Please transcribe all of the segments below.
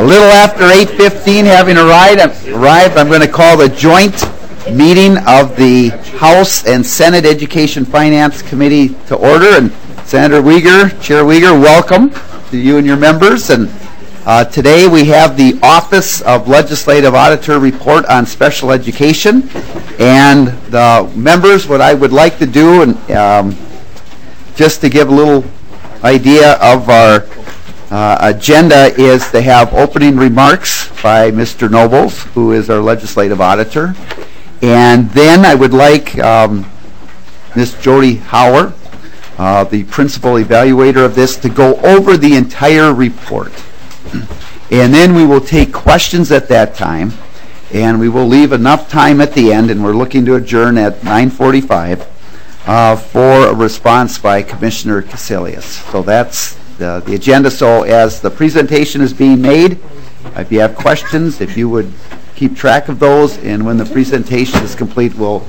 little after 8:15, having arrived, I'm going to call the joint meeting of the House and Senate Education Finance Committee to order. And Senator Wiegert, Chair Wiegert, welcome to you and your members. And today we have the Office of Legislative Auditor report on special education. And the members, what I would like to do, and just to give a little idea of our agenda, is to have opening remarks by Mr. Nobles, who is our legislative auditor. And then I would like Ms. Jody Hauer, the principal evaluator of this, to go over the entire report. And then we will take questions at that time, and we will leave enough time at the end, and we're looking to adjourn at 9:45 for a response by Commissioner Casilius. So that's the agenda. So as the presentation is being made, if you have questions, if you would keep track of those, and when the presentation is complete, we'll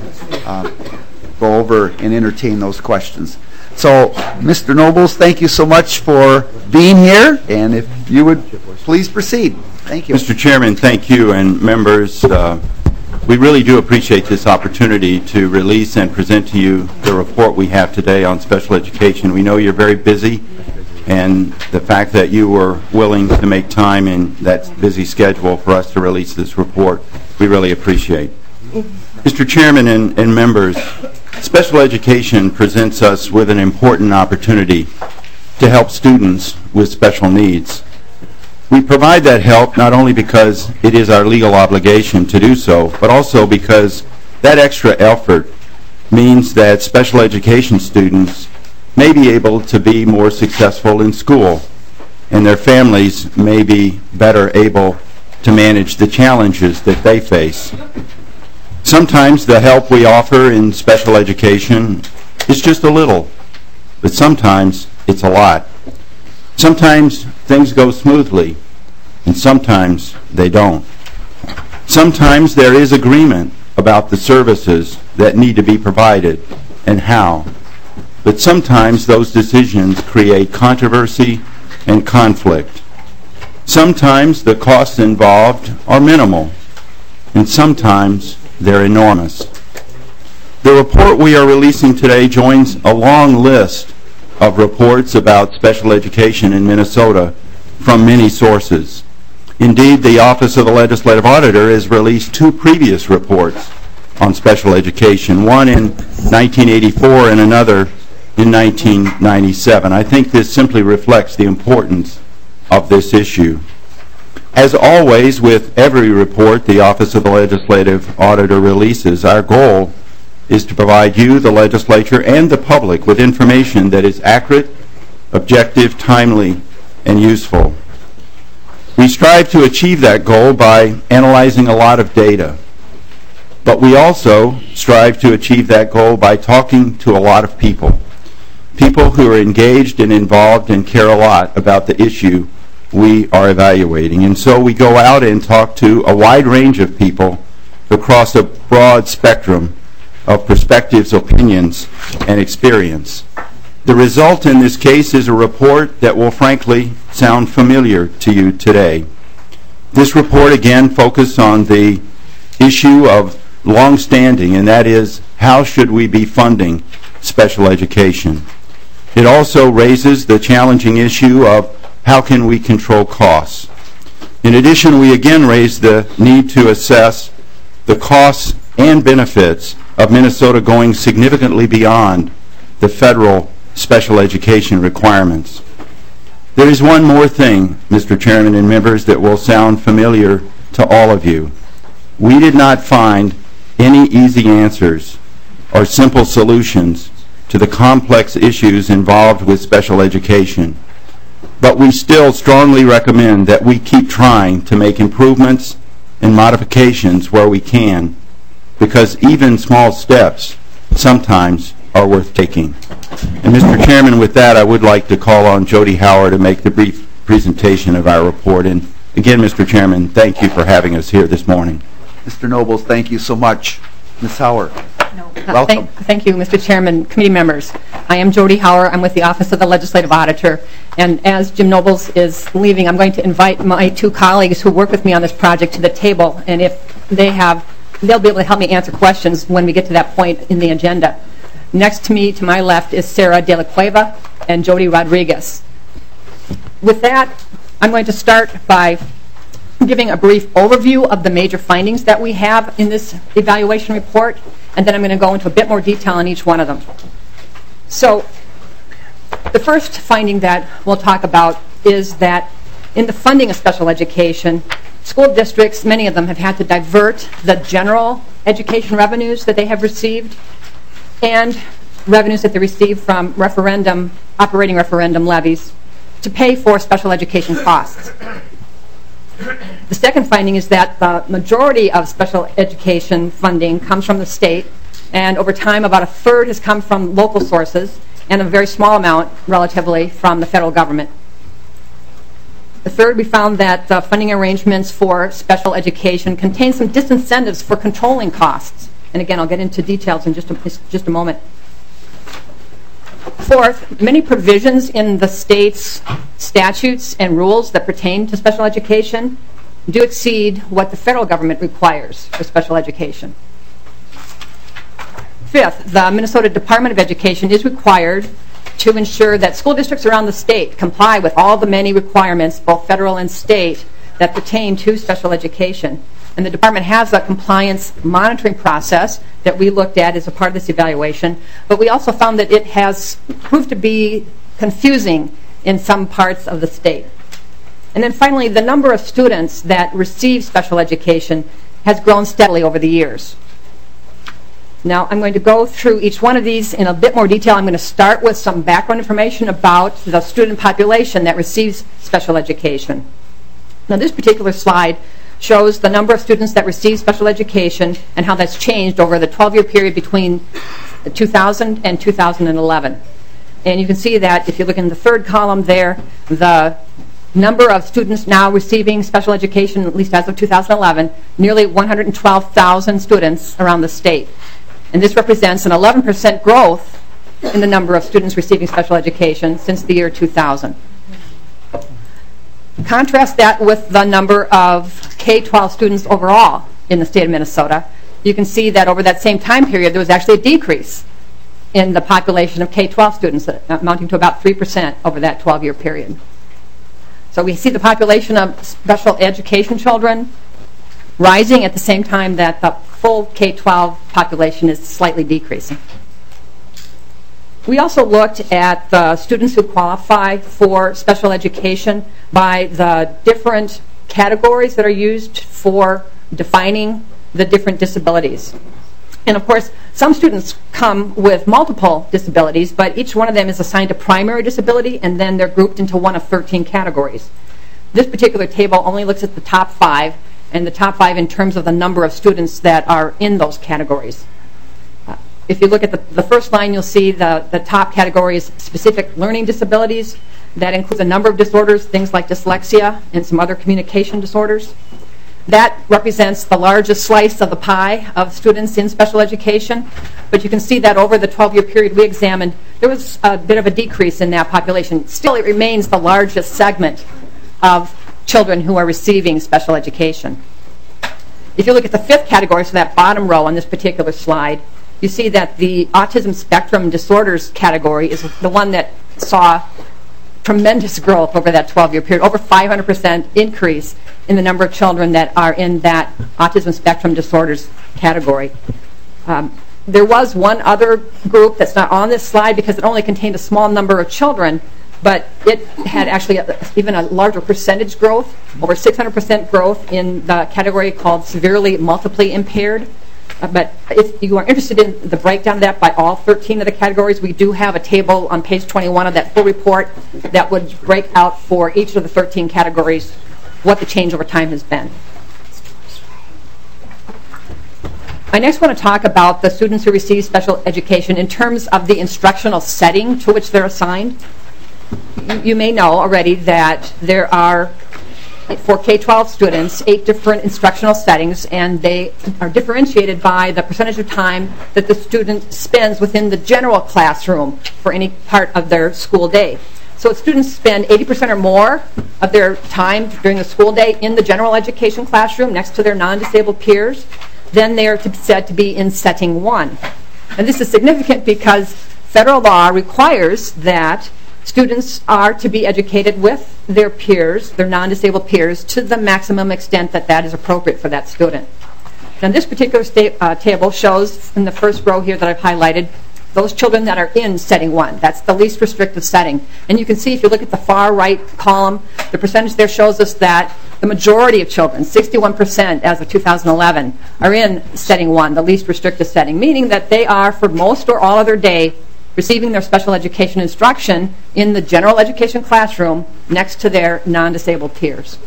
go over and entertain those questions. So, Mr. Nobles, thank you so much for being here, and if you would please proceed. Thank you. Mr. Chairman, thank you, and members, we really do appreciate this opportunity to release and present to you the report we have today on special education. We know you're very busy, and the fact that you were willing to make time in that busy schedule for us to release this report, we really appreciate. Mr. Chairman and members, special education presents us with an important opportunity to help students with special needs. We provide that help not only because it is our legal obligation to do so, but also because that extra effort means that special education students may be able to be more successful in school, and their families may be better able to manage the challenges that they face. Sometimes the help we offer in special education is just a little, but sometimes it's a lot. Sometimes things go smoothly, and sometimes they don't. Sometimes there is agreement about the services that need to be provided and how. But sometimes those decisions create controversy and conflict. Sometimes the costs involved are minimal, and sometimes they're enormous. The report we are releasing today joins a long list of reports about special education in Minnesota from many sources. Indeed, the Office of the Legislative Auditor has released two previous reports on special education, one in 1984 and another in 1997. I think this simply reflects the importance of this issue. As always, with every report the Office of the Legislative Auditor releases, our goal is to provide you, the legislature, and the public with information that is accurate, objective, timely, and useful. We strive to achieve that goal by analyzing a lot of data, but we also strive to achieve that goal by talking to a lot of people who are engaged and involved and care a lot about the issue we are evaluating. And so we go out and talk to a wide range of people across a broad spectrum of perspectives, opinions, and experience. The result in this case is a report that will frankly sound familiar to you today. This report again focuses on the issue of long-standing, and that is, how should we be funding special education? It also raises the challenging issue of how can we control costs. In addition, we again raise the need to assess the costs and benefits of Minnesota going significantly beyond the federal special education requirements. There is one more thing, Mr. Chairman and members, that will sound familiar to all of you. We did not find any easy answers or simple solutions to the complex issues involved with special education. But we still strongly recommend that we keep trying to make improvements and modifications where we can, because even small steps sometimes are worth taking. And Mr. Chairman, with that, I would like to call on Jody Hauer to make the brief presentation of our report. And again, Mr. Chairman, thank you for having us here this morning. Mr. Nobles, thank you so much. Ms. Hauer. Welcome. Thank you, Mr. Chairman, committee members. I am Jody Hauer. I'm with the Office of the Legislative Auditor. And as Jim Nobles is leaving, I'm going to invite my two colleagues who work with me on this project to the table. And if they have, they'll be able to help me answer questions when we get to that point in the agenda. Next to me, to my left, is Sarah De La Cueva and Jody Rodriguez. With that, I'm going to start by giving a brief overview of the major findings that we have in this evaluation report, and then I'm going to go into a bit more detail on each one of them. So, the first finding that we'll talk about is that in the funding of special education, school districts, many of them, have had to divert the general education revenues that they have received and revenues that they receive from operating referendum levies to pay for special education costs. The second finding is that the majority of special education funding comes from the state, and over time about a third has come from local sources and a very small amount, relatively, from the federal government. The third, we found that the funding arrangements for special education contain some disincentives for controlling costs. And again, I'll get into details in just a moment. Fourth, many provisions in the state's statutes and rules that pertain to special education do exceed what the federal government requires for special education. Fifth, the Minnesota Department of Education is required to ensure that school districts around the state comply with all the many requirements, both federal and state, that pertain to special education. And the department has a compliance monitoring process that we looked at as a part of this evaluation, but we also found that it has proved to be confusing in some parts of the state. And then finally, the number of students that receive special education has grown steadily over the years. Now, I'm going to go through each one of these in a bit more detail. I'm going to start with some background information about the student population that receives special education. Now, this particular slide shows the number of students that receive special education and how that's changed over the 12-year period between 2000 and 2011. And you can see that if you look in the third column there, the number of students now receiving special education, at least as of 2011, nearly 112,000 students around the state. And this represents an 11% growth in the number of students receiving special education since the year 2000. Contrast that with the number of K-12 students overall in the state of Minnesota. You can see that over that same time period, there was actually a decrease in the population of K-12 students, amounting to about 3% over that 12-year period. So we see the population of special education children rising at the same time that the full K-12 population is slightly decreasing. We also looked at the students who qualify for special education by the different categories that are used for defining the different disabilities. And of course, some students come with multiple disabilities, but each one of them is assigned a primary disability, and then they're grouped into one of 13 categories. This particular table only looks at the top 5, and the top 5 in terms of the number of students that are in those categories. If you look at the first line, you'll see the top category is specific learning disabilities. That includes a number of disorders, things like dyslexia and some other communication disorders. That represents the largest slice of the pie of students in special education. But you can see that over the 12-year period we examined, there was a bit of a decrease in that population. Still, it remains the largest segment of children who are receiving special education. If you look at the fifth category, so that bottom row on this particular slide, you see that the autism spectrum disorders category is the one that saw tremendous growth over that 12-year period, over 500% increase in the number of children that are in that autism spectrum disorders category. There was one other group that's not on this slide because it only contained a small number of children, but it had actually even a larger percentage growth, over 600% growth in the category called severely multiply impaired. But if you are interested in the breakdown of that by all 13 of the categories, we do have a table on page 21 of that full report that would break out for each of the 13 categories what the change over time has been. I next want to talk about the students who receive special education in terms of the instructional setting to which they're assigned. You may know already that there are for K-12 students, 8 different instructional settings, and they are differentiated by the percentage of time that the student spends within the general classroom for any part of their school day. So if students spend 80% or more of their time during the school day in the general education classroom next to their non-disabled peers, then they are said to be in setting 1. And this is significant because federal law requires that students are to be educated with their peers, their non-disabled peers, to the maximum extent that that is appropriate for that student. Now this particular table shows in the first row here that I've highlighted those children that are in setting 1. That's the least restrictive setting. And you can see if you look at the far right column, the percentage there shows us that the majority of children, 61% as of 2011, are in setting 1, the least restrictive setting, meaning that they are, for most or all of their day, receiving their special education instruction in the general education classroom next to their non-disabled peers.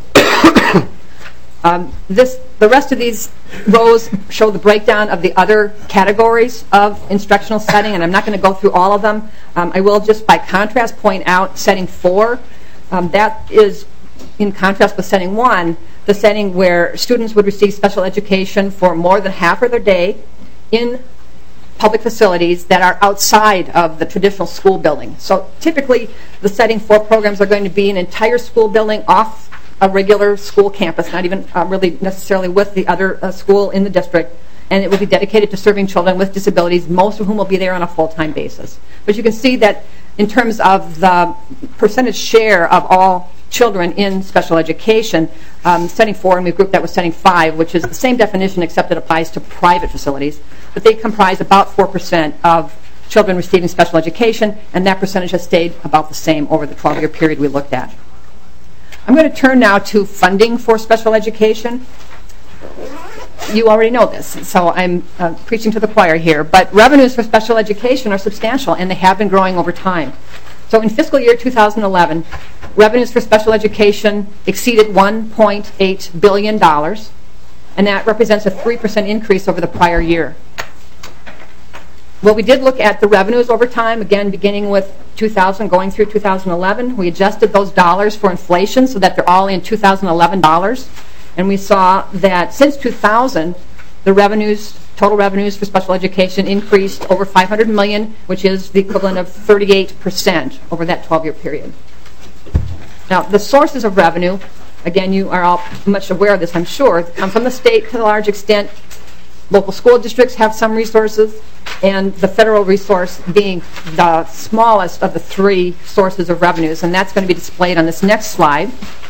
The rest of these rows show the breakdown of the other categories of instructional setting, and I'm not going to go through all of them. I will just by contrast point out setting 4. That is in contrast with setting 1, the setting where students would receive special education for more than half of their day in public facilities that are outside of the traditional school building. So typically the setting 4 programs are going to be an entire school building off a regular school campus, not even really necessarily with the other school in the district, and it will be dedicated to serving children with disabilities, most of whom will be there on a full-time basis. But you can see that in terms of the percentage share of all children in special education, setting 4, and we've grouped that with setting 5, which is the same definition except it applies to private facilities, but they comprise about 4% of children receiving special education, and that percentage has stayed about the same over the 12-year period we looked at. I'm going to turn now to funding for special education. You already know this, so I'm preaching to the choir here, but revenues for special education are substantial, and they have been growing over time. So in fiscal year 2011, revenues for special education exceeded $1.8 billion, and that represents a 3% increase over the prior year. Well, we did look at the revenues over time, again, beginning with 2000, going through 2011. We adjusted those dollars for inflation so that they're all in 2011 dollars. And we saw that since 2000, the revenues, total revenues for special education increased over $500 million, which is the equivalent of 38% over that 12-year period. Now, the sources of revenue, again, you are all much aware of this, I'm sure, come from the state to a large extent. Local school districts have some resources, and the federal resource being the smallest of the 3 sources of revenues, and that's going to be displayed on this next slide.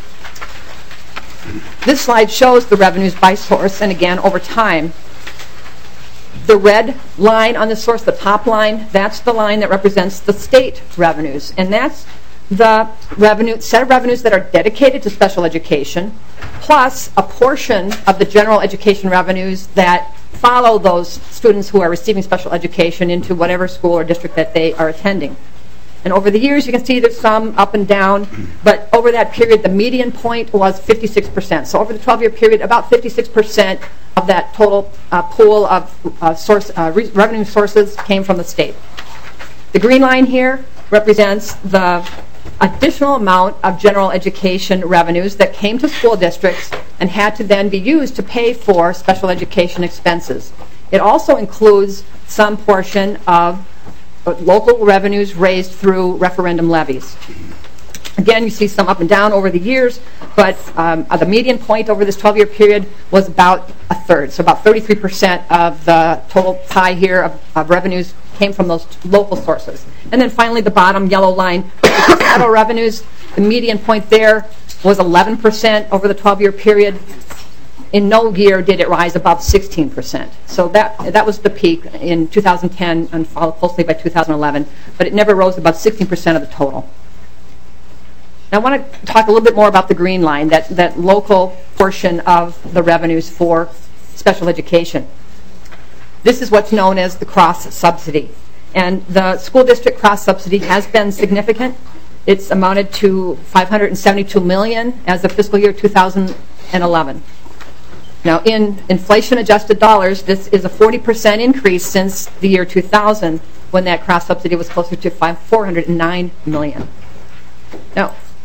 This slide shows the revenues by source, and again, over time. The red line on the source, the top line, that's the line that represents the state revenues, and that's the set of revenues that are dedicated to special education, plus a portion of the general education revenues that follow those students who are receiving special education into whatever school or district that they are attending. And over the years, you can see there's some up and down, but over that period, the median point was 56%. So over the 12-year period, about 56% of that total pool of revenue sources came from the state. The green line here represents the additional amount of general education revenues that came to school districts and had to then be used to pay for special education expenses. It also includes some portion of local revenues raised through referendum levies. Again, you see some up and down over the years, but the median point over this 12-year period was about a third. So about 33% of the total pie here of revenues came from those local sources. And then finally, the bottom yellow line, federal revenues, the median point there was 11% over the 12-year period. In no year did it rise above 16%. So that was the peak in 2010 and followed closely by 2011, but it never rose above 16% of the total. Now I want to talk a little bit more about the green line, that local portion of the revenues for special education. This is what's known as the cross-subsidy. And the school district cross-subsidy has been significant. It's amounted to $572 million as of fiscal year 2011. Now, in inflation-adjusted dollars, this is a 40% increase since the year 2000, when that cross-subsidy was closer to $409 million. Now,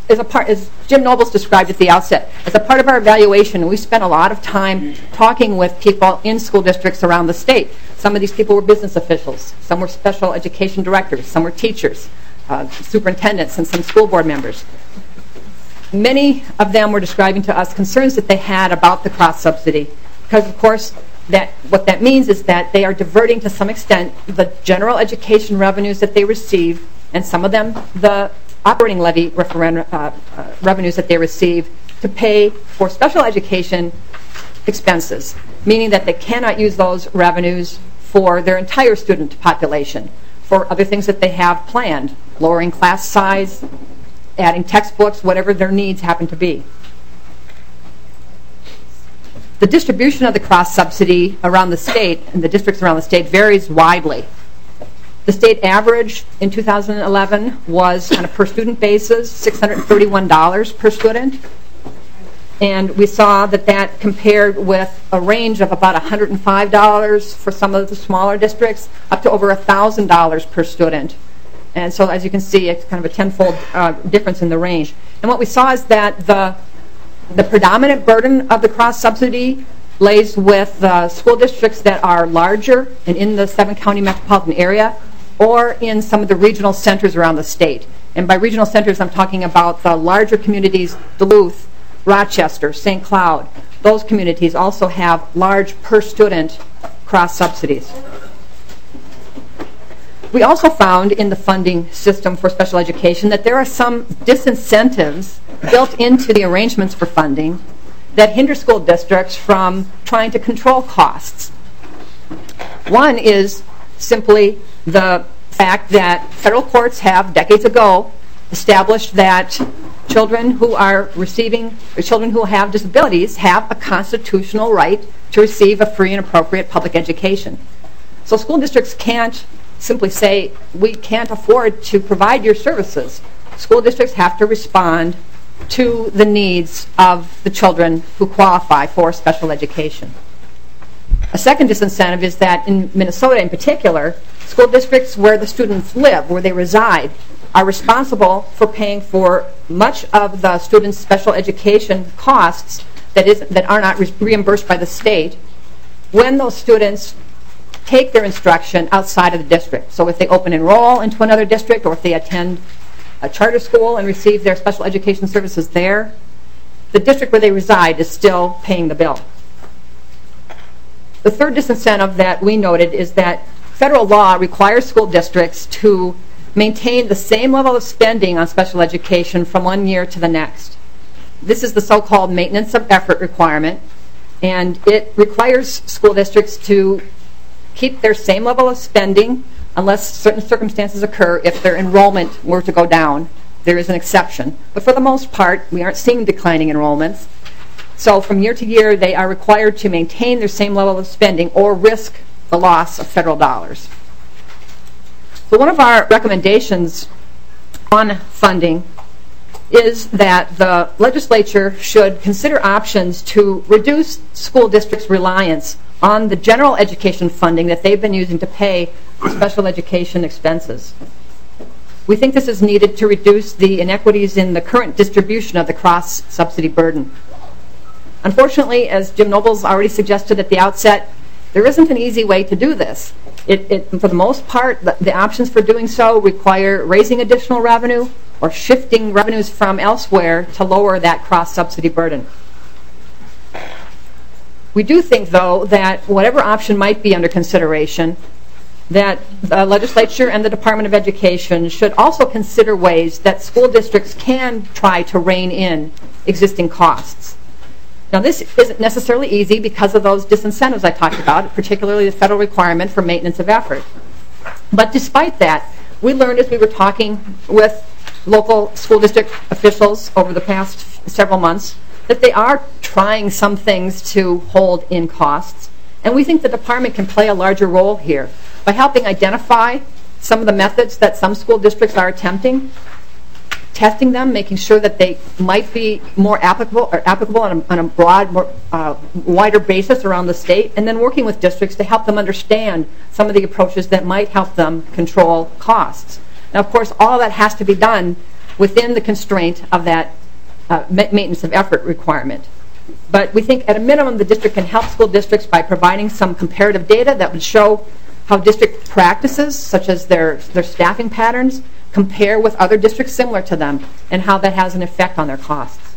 as Jim Nobles described at the outset, as a part of our evaluation, we spent a lot of time talking with people in school districts around the state. Some of these people were business officials, some were special education directors, some were teachers, superintendents, and some school board members. Many of them were describing to us concerns that they had about the cross-subsidy, because, of course, what that means is that they are diverting to some extent the general education revenues that they receive, and some of them the operating levy revenues that they receive, to pay for special education expenses, meaning that they cannot use those revenues for their entire student population, for other things that they have planned, lowering class size, adding textbooks, whatever their needs happen to be. The distribution of the cross-subsidy around the state, and the districts around the state, varies widely. The state average in 2011 was, on a per-student basis, $631 per student. And we saw that compared with a range of about $105 for some of the smaller districts, up to over $1,000 per student. And so, as you can see, it's kind of a tenfold difference in the range. And what we saw is that the predominant burden of the cross-subsidy lays with school districts that are larger and in the 7-county metropolitan area, or in some of the regional centers around the state. And by regional centers, I'm talking about the larger communities, Duluth, Rochester, St. Cloud. Those communities also have large per-student cross-subsidies. We also found in the funding system for special education that there are some disincentives built into the arrangements for funding that hinder school districts from trying to control costs. One is simply the fact that federal courts have, decades ago, established that children who have disabilities have a constitutional right to receive a free and appropriate public education. So school districts can't simply say, we can't afford to provide your services. School districts have to respond to the needs of the children who qualify for special education. A second disincentive is that in Minnesota in particular, school districts where the students live, where they reside, are responsible for paying for much of the students' special education costs that are not reimbursed by the state when those students take their instruction outside of the district. So if they open enroll into another district, or if they attend a charter school and receive their special education services there, the district where they reside is still paying the bill. The third disincentive that we noted is that federal law requires school districts to maintain the same level of spending on special education from one year to the next. This is the so-called maintenance of effort requirement, and it requires school districts to keep their same level of spending unless certain circumstances occur. If their enrollment were to go down, there is an exception. But for the most part, we aren't seeing declining enrollments. So from year to year, they are required to maintain their same level of spending or risk the loss of federal dollars. So one of our recommendations on funding is that the legislature should consider options to reduce school districts' reliance on the general education funding that they've been using to pay for special education expenses. We think this is needed to reduce the inequities in the current distribution of the cross-subsidy burden. Unfortunately, as Jim Nobles already suggested at the outset, there isn't an easy way to do this. For the most part, the options for doing so require raising additional revenue or shifting revenues from elsewhere to lower that cross-subsidy burden. We do think, though, that whatever option might be under consideration, that the legislature and the Department of Education should also consider ways that school districts can try to rein in existing costs. Now, this isn't necessarily easy because of those disincentives I talked about, particularly the federal requirement for maintenance of effort. But despite that, we learned as we were talking with local school district officials over the past several months that they are trying some things to hold in costs. And we think the department can play a larger role here by helping identify some of the methods that some school districts are attempting, testing them, making sure that they might be more applicable on a broad, wider basis around the state, and then working with districts to help them understand some of the approaches that might help them control costs. Now, of course, all that has to be done within the constraint of that maintenance of effort requirement. But we think at a minimum the district can help school districts by providing some comparative data that would show how district practices, such as their staffing patterns, compare with other districts similar to them, and how that has an effect on their costs.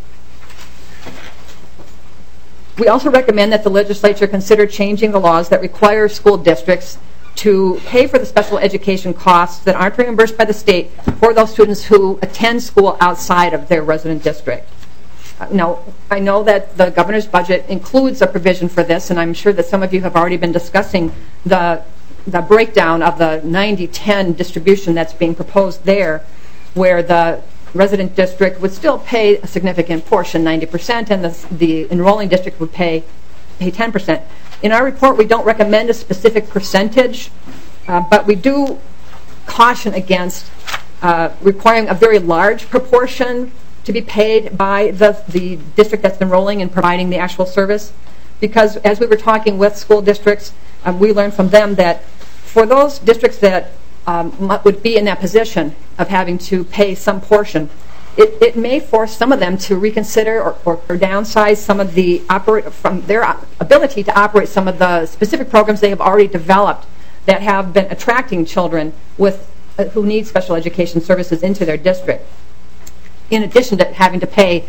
We also recommend that the legislature consider changing the laws that require school districts to pay for the special education costs that aren't reimbursed by the state for those students who attend school outside of their resident district. Now, I know that the governor's budget includes a provision for this, and I'm sure that some of you have already been discussing the breakdown of the 90-10 distribution that's being proposed there, where the resident district would still pay a significant portion, 90%, and the enrolling district would pay 10%. In our report, we don't recommend a specific percentage, but we do caution against requiring a very large proportion to be paid by the district that's enrolling and providing the actual service, because as we were talking with school districts, we learned from them that for those districts that would be in that position of having to pay some portion, it may force some of them to reconsider or downsize some of from their ability to operate some of the specific programs they have already developed that have been attracting children who need special education services into their district, in addition to having to pay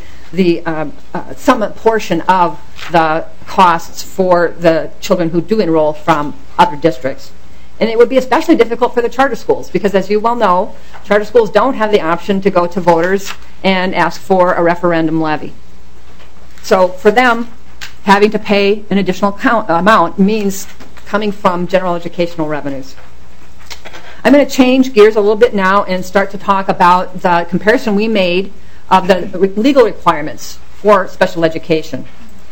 some portion of the costs for the children who do enroll from other districts. And it would be especially difficult for the charter schools because, as you well know, charter schools don't have the option to go to voters and ask for a referendum levy. So for them, having to pay an additional amount means coming from general educational revenues. I'm going to change gears a little bit now and start to talk about the comparison we made of the legal requirements for special education.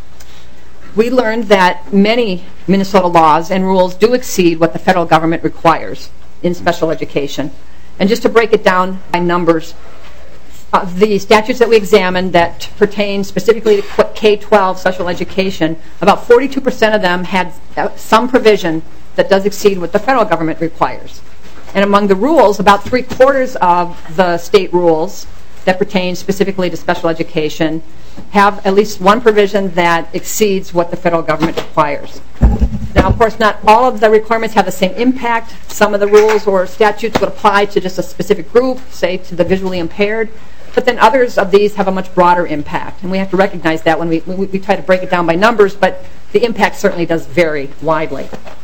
We learned that many Minnesota laws and rules do exceed what the federal government requires in special education. And just to break it down by numbers, the statutes that we examined that pertain specifically to K-12 special education, about 42% of them had some provision that does exceed what the federal government requires. And among the rules, about 3/4 of the state rules that pertain specifically to special education have at least one provision that exceeds what the federal government requires. Now, of course, not all of the requirements have the same impact. Some of the rules or statutes would apply to just a specific group, say to the visually impaired, but then others of these have a much broader impact. And we have to recognize that when we try to break it down by numbers, but the impact certainly does vary widely.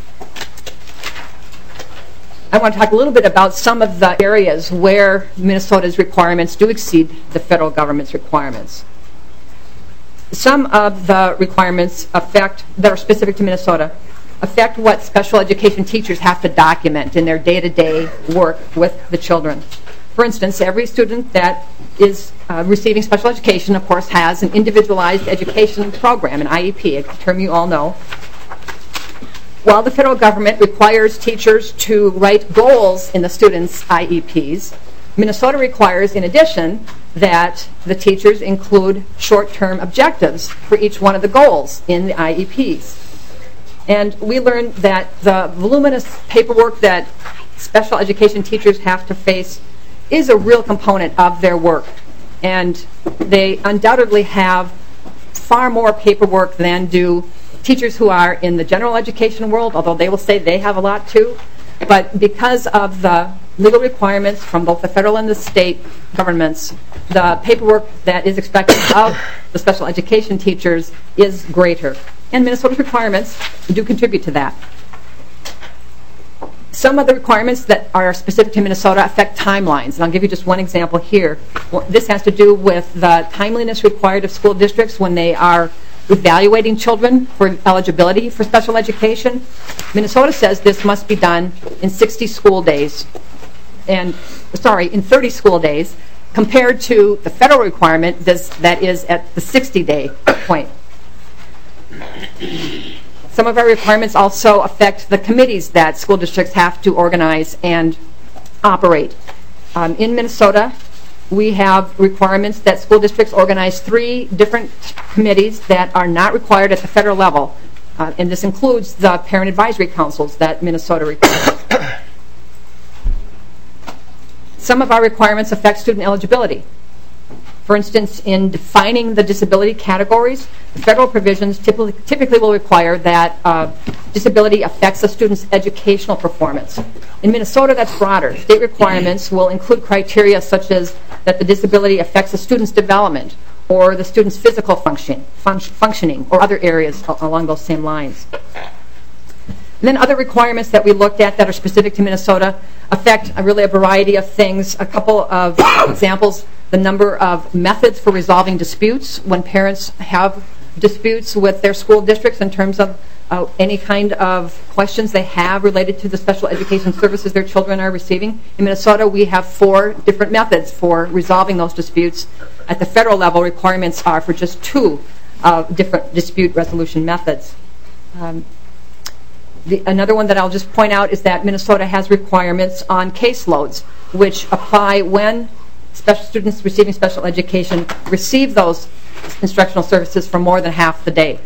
I want to talk a little bit about some of the areas where Minnesota's requirements do exceed the federal government's requirements. Some of the requirements that are specific to Minnesota affect what special education teachers have to document in their day-to-day work with the children. For instance, every student that is receiving special education, of course, has an individualized education program, an IEP, a term you all know. While the federal government requires teachers to write goals in the students' IEPs, Minnesota requires, in addition, that the teachers include short-term objectives for each one of the goals in the IEPs. And we learned that the voluminous paperwork that special education teachers have to face is a real component of their work. And they undoubtedly have far more paperwork than do teachers who are in the general education world, although they will say they have a lot too. But because of the legal requirements from both the federal and the state governments, the paperwork that is expected of the special education teachers is greater. And Minnesota's requirements do contribute to that. Some of the requirements that are specific to Minnesota affect timelines, and I'll give you just one example here. This has to do with the timeliness required of school districts when they are evaluating children for eligibility for special education. Minnesota says this must be done in 60 school days, in 30 school days, compared to the federal requirement that is at the 60-day point. Some of our requirements also affect the committees that school districts have to organize and operate. In Minnesota, we have requirements that school districts organize 3 different committees that are not required at the federal level. And this includes the parent advisory councils that Minnesota requires. Some of our requirements affect student eligibility. For instance, in defining the disability categories, the federal provisions typically will require that disability affects a student's educational performance. In Minnesota, that's broader. State requirements will include criteria such as that the disability affects a student's development or the student's physical functioning or other areas along those same lines. And then other requirements that we looked at that are specific to Minnesota affect really a variety of things. A couple of examples: the number of methods for resolving disputes when parents have disputes with their school districts in terms of any kind of questions they have related to the special education services their children are receiving. In Minnesota, we have 4 different methods for resolving those disputes. At the federal level, requirements are for just 2 different dispute resolution methods. Another one that I'll just point out is that Minnesota has requirements on caseloads, which apply when special students receiving special education receive those instructional services for more than half the day.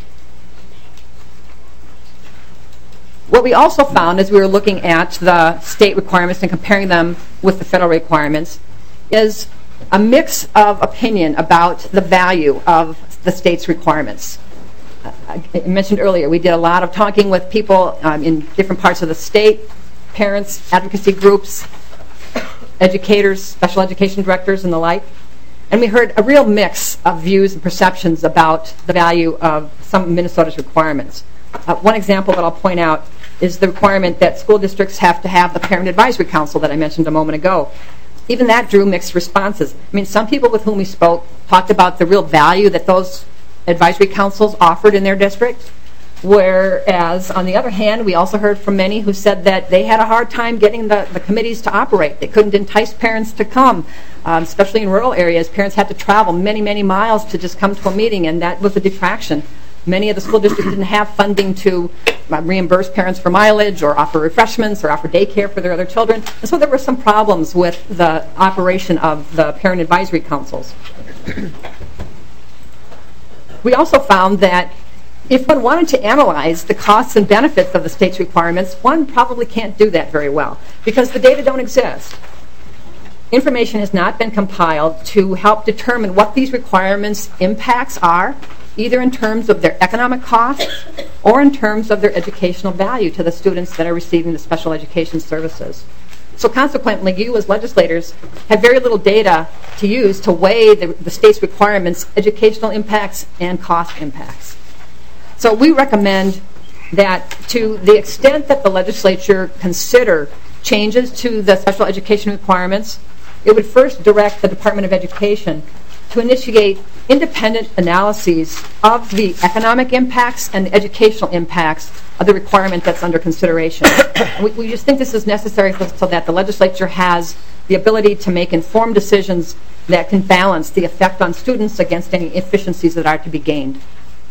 What we also found as we were looking at the state requirements and comparing them with the federal requirements is a mix of opinion about the value of the state's requirements. I mentioned earlier, we did a lot of talking with people in different parts of the state, parents, advocacy groups, educators, special education directors, and the like. And we heard a real mix of views and perceptions about the value of some of Minnesota's requirements. One example that I'll point out is the requirement that school districts have to have the Parent Advisory Council that I mentioned a moment ago. Even that drew mixed responses. I mean, some people with whom we spoke talked about the real value that those advisory councils offered in their district, whereas, on the other hand, we also heard from many who said that they had a hard time getting the committees to operate. They couldn't entice parents to come, especially in rural areas. Parents had to travel many, many miles to just come to a meeting, and that was a detraction. Many of the school districts didn't have funding to reimburse parents for mileage or offer refreshments or offer daycare for their other children. And so there were some problems with the operation of the parent advisory councils. We also found that if one wanted to analyze the costs and benefits of the state's requirements, one probably can't do that very well because the data don't exist. Information has not been compiled to help determine what these requirements' impacts are, either in terms of their economic costs or in terms of their educational value to the students that are receiving the special education services. So consequently, you as legislators have very little data to use to weigh the state's requirements' educational impacts and cost impacts. So we recommend that to the extent that the legislature consider changes to the special education requirements, it would first direct the Department of Education to initiate independent analyses of the economic impacts and the educational impacts of the requirement that's under consideration. We just think this is necessary so that the legislature has the ability to make informed decisions that can balance the effect on students against any efficiencies that are to be gained.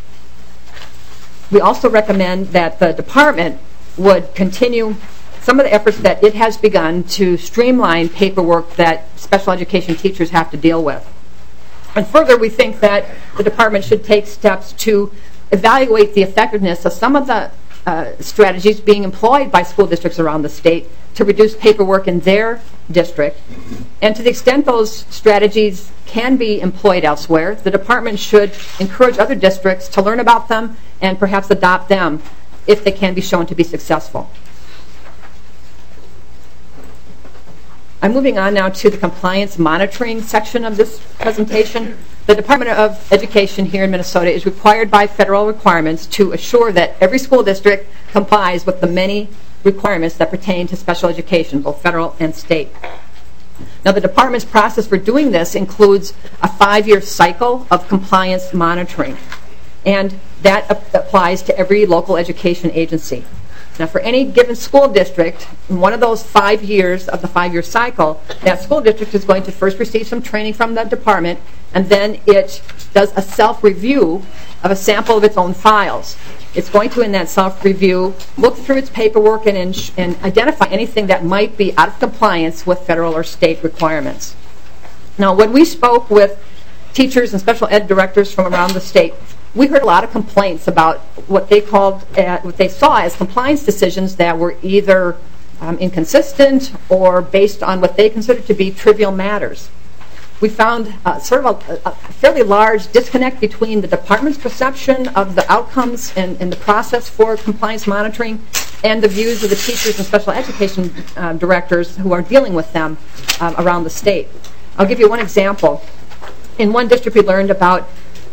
We also recommend that the department would continue some of the efforts that it has begun to streamline paperwork that special education teachers have to deal with. And further, we think that the department should take steps to evaluate the effectiveness of some of the strategies being employed by school districts around the state to reduce paperwork in their district. And to the extent those strategies can be employed elsewhere, the department should encourage other districts to learn about them and perhaps adopt them if they can be shown to be successful. I'm moving on now to the compliance monitoring section of this presentation. The Department of Education here in Minnesota is required by federal requirements to assure that every school district complies with the many requirements that pertain to special education, both federal and state. Now, the department's process for doing this includes a 5-year cycle of compliance monitoring, and that applies to every local education agency. Now, for any given school district, in one of those 5 years of the 5-year cycle, that school district is going to first receive some training from the department, and then it does a self-review of a sample of its own files. It's going to, in that self-review, look through its paperwork and identify anything that might be out of compliance with federal or state requirements. Now, when we spoke with teachers and special ed directors from around the state, we heard a lot of complaints about what they saw as compliance decisions that were either inconsistent or based on what they consider to be trivial matters. We found sort of a fairly large disconnect between the department's perception of the outcomes and the process for compliance monitoring and the views of the teachers and special education directors who are dealing with them around the state. I'll give you one example. In one district, we learned about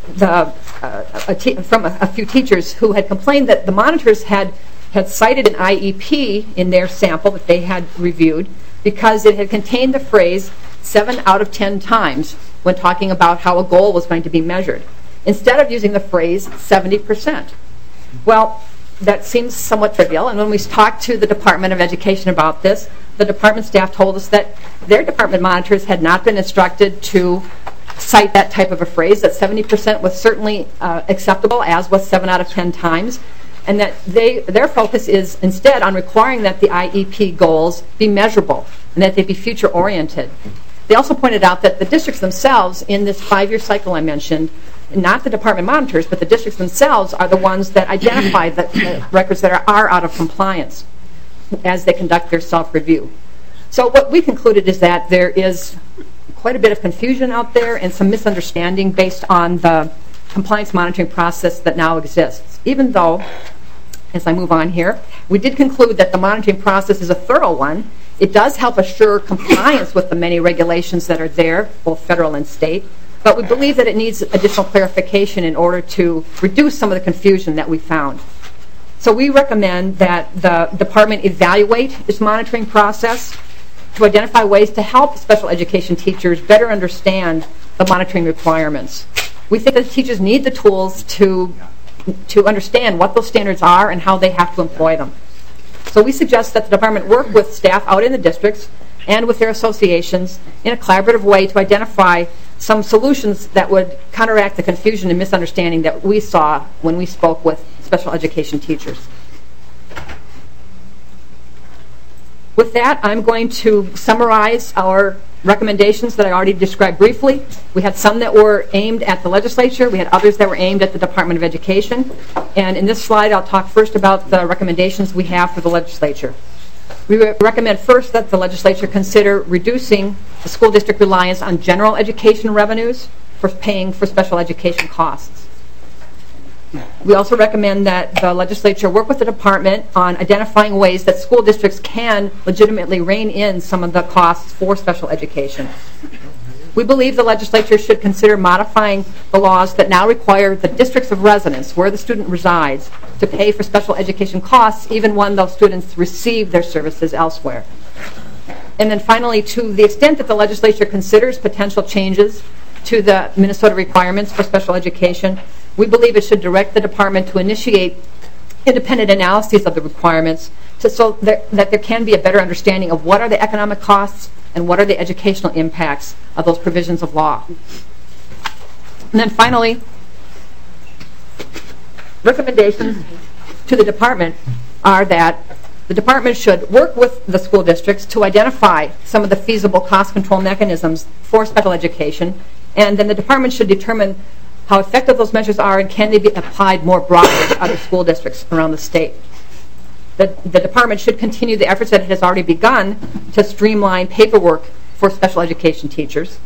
from a few teachers who had complained that the monitors had cited an IEP in their sample that they had reviewed because it had contained the phrase 7 out of 10 times when talking about how a goal was going to be measured, instead of using the phrase 70%. Well, that seems somewhat trivial, and when we talked to the Department of Education about this, the department staff told us that their department monitors had not been instructed to cite that type of a phrase, that 70% was certainly acceptable, as was 7 out of 10 times, and that their focus is instead on requiring that the IEP goals be measurable and that they be future-oriented. They also pointed out that the districts themselves in this 5-year cycle I mentioned, not the department monitors, but the districts themselves are the ones that identify the records that are out of compliance as they conduct their self-review. So what we concluded is that there is quite a bit of confusion out there and some misunderstanding based on the compliance monitoring process that now exists. Even though, as I move on here, we did conclude that the monitoring process is a thorough one, it does help assure compliance with the many regulations that are there, both federal and state, but we believe that it needs additional clarification in order to reduce some of the confusion that we found. So we recommend that the department evaluate its monitoring process to identify ways to help special education teachers better understand the monitoring requirements. We think that teachers need the tools to understand what those standards are and how they have to employ them. So we suggest that the department work with staff out in the districts and with their associations in a collaborative way to identify some solutions that would counteract the confusion and misunderstanding that we saw when we spoke with special education teachers. With that, I'm going to summarize our recommendations that I already described briefly. We had some that were aimed at the legislature. We had others that were aimed at the Department of Education. And in this slide, I'll talk first about the recommendations we have for the legislature. We recommend first that the legislature consider reducing the school district reliance on general education revenues for paying for special education costs. We also recommend that the legislature work with the department on identifying ways that school districts can legitimately rein in some of the costs for special education. We believe the legislature should consider modifying the laws that now require the districts of residence, where the student resides, to pay for special education costs even when those students receive their services elsewhere. And then finally, to the extent that the legislature considers potential changes to the Minnesota requirements for special education, we believe it should direct the department to initiate independent analyses of the requirements so that there can be a better understanding of what are the economic costs and what are the educational impacts of those provisions of law. And then finally, recommendations to the department are that the department should work with the school districts to identify some of the feasible cost control mechanisms for special education, and then the department should determine how effective those measures are and can they be applied more broadly to other school districts around the state. The department should continue the efforts that it has already begun to streamline paperwork for special education teachers.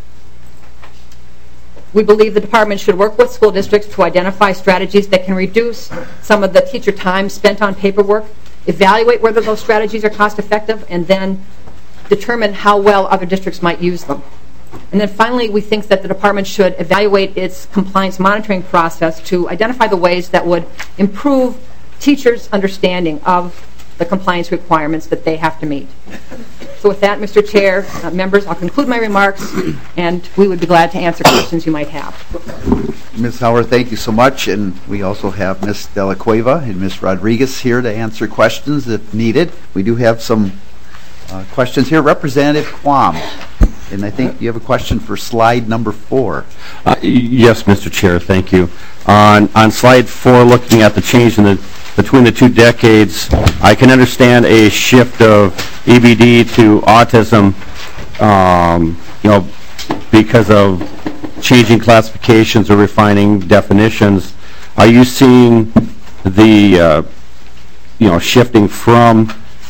We believe the department should work with school districts to identify strategies that can reduce some of the teacher time spent on paperwork, evaluate whether those strategies are cost effective, and then determine how well other districts might use them. And then finally, we think that the department should evaluate its compliance monitoring process to identify the ways that would improve teachers' understanding of the compliance requirements that they have to meet. So with that, Mr. Chair, members, I'll conclude my remarks, and we would be glad to answer questions you might have. Ms. Hauer, thank you so much. And we also have Ms. Della Cueva and Ms. Rodriguez here to answer questions if needed. We do have some questions here. Representative Quam, and I think you have a question for slide number 4. Yes, Mr. Chair, thank you. On slide 4, looking at the change between the 2 decades, I can understand a shift of EBD to autism, because of changing classifications or refining definitions. Are you seeing the, shifting from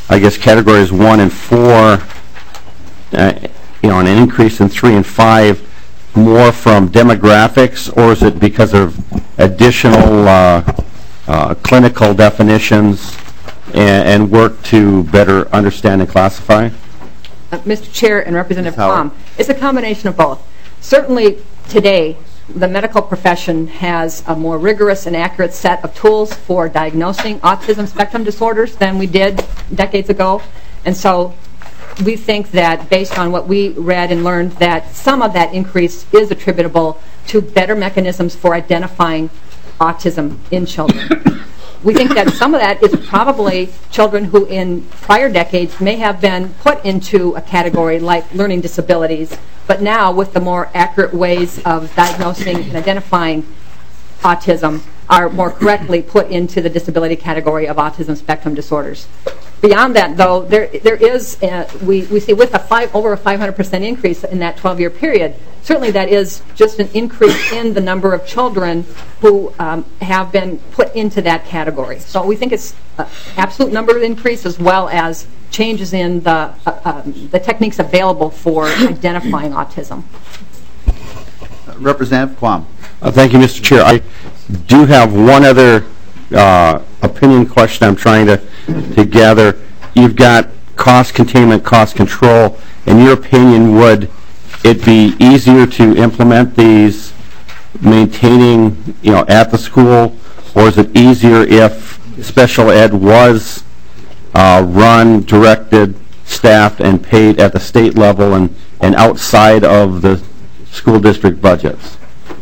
I guess, categories 1 and 4, an increase in 3 and 5, more from demographics, or is it because of additional clinical definitions and work to better understand and classify? Mr. Chair and Representative Ms. Howard. Quam, it's a combination of both. Certainly today, the medical profession has a more rigorous and accurate set of tools for diagnosing autism spectrum disorders than we did decades ago. And so we think that based on what we read and learned, that some of that increase is attributable to better mechanisms for identifying autism in children. We think that some of that is probably children who in prior decades may have been put into a category like learning disabilities, but now with the more accurate ways of diagnosing and identifying autism are more correctly put into the disability category of autism spectrum disorders. Beyond that, though, there is, we see with over a 500% increase in that 12-year period, certainly that is just an increase in the number of children who have been put into that category. So we think it's an absolute number increase as well as changes in the techniques available for identifying autism. Representative Quam. Thank you, Mr. Chair. I do have one other opinion question I'm trying to gather. You've got cost containment, cost control. In your opinion, would it be easier to implement these maintaining, at the school, or is it easier if special ed was run, directed, staffed, and paid at the state level and outside of the school district budgets?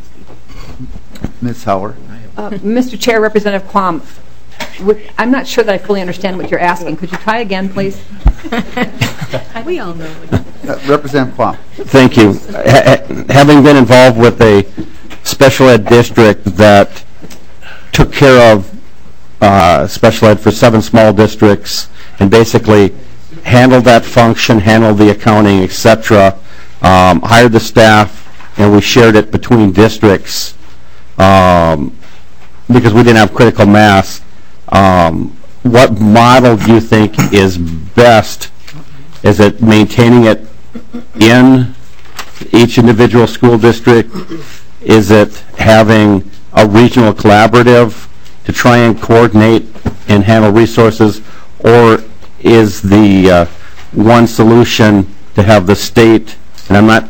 Ms. Howard. Mr. Chair, Representative Quam, I'm not sure that I fully understand what you're asking. Could you try again, please? We all know. Representative Quam. Thank you. Having been involved with a special ed district that took care of special ed for 7 small districts and basically handled that function, handled the accounting, etc., hired the staff, and we shared it between districts because we didn't have critical mass. What model do you think is best? Is it maintaining it in each individual school district? Is it having a regional collaborative to try and coordinate and handle resources? Or is the one solution to have the state, and I'm not,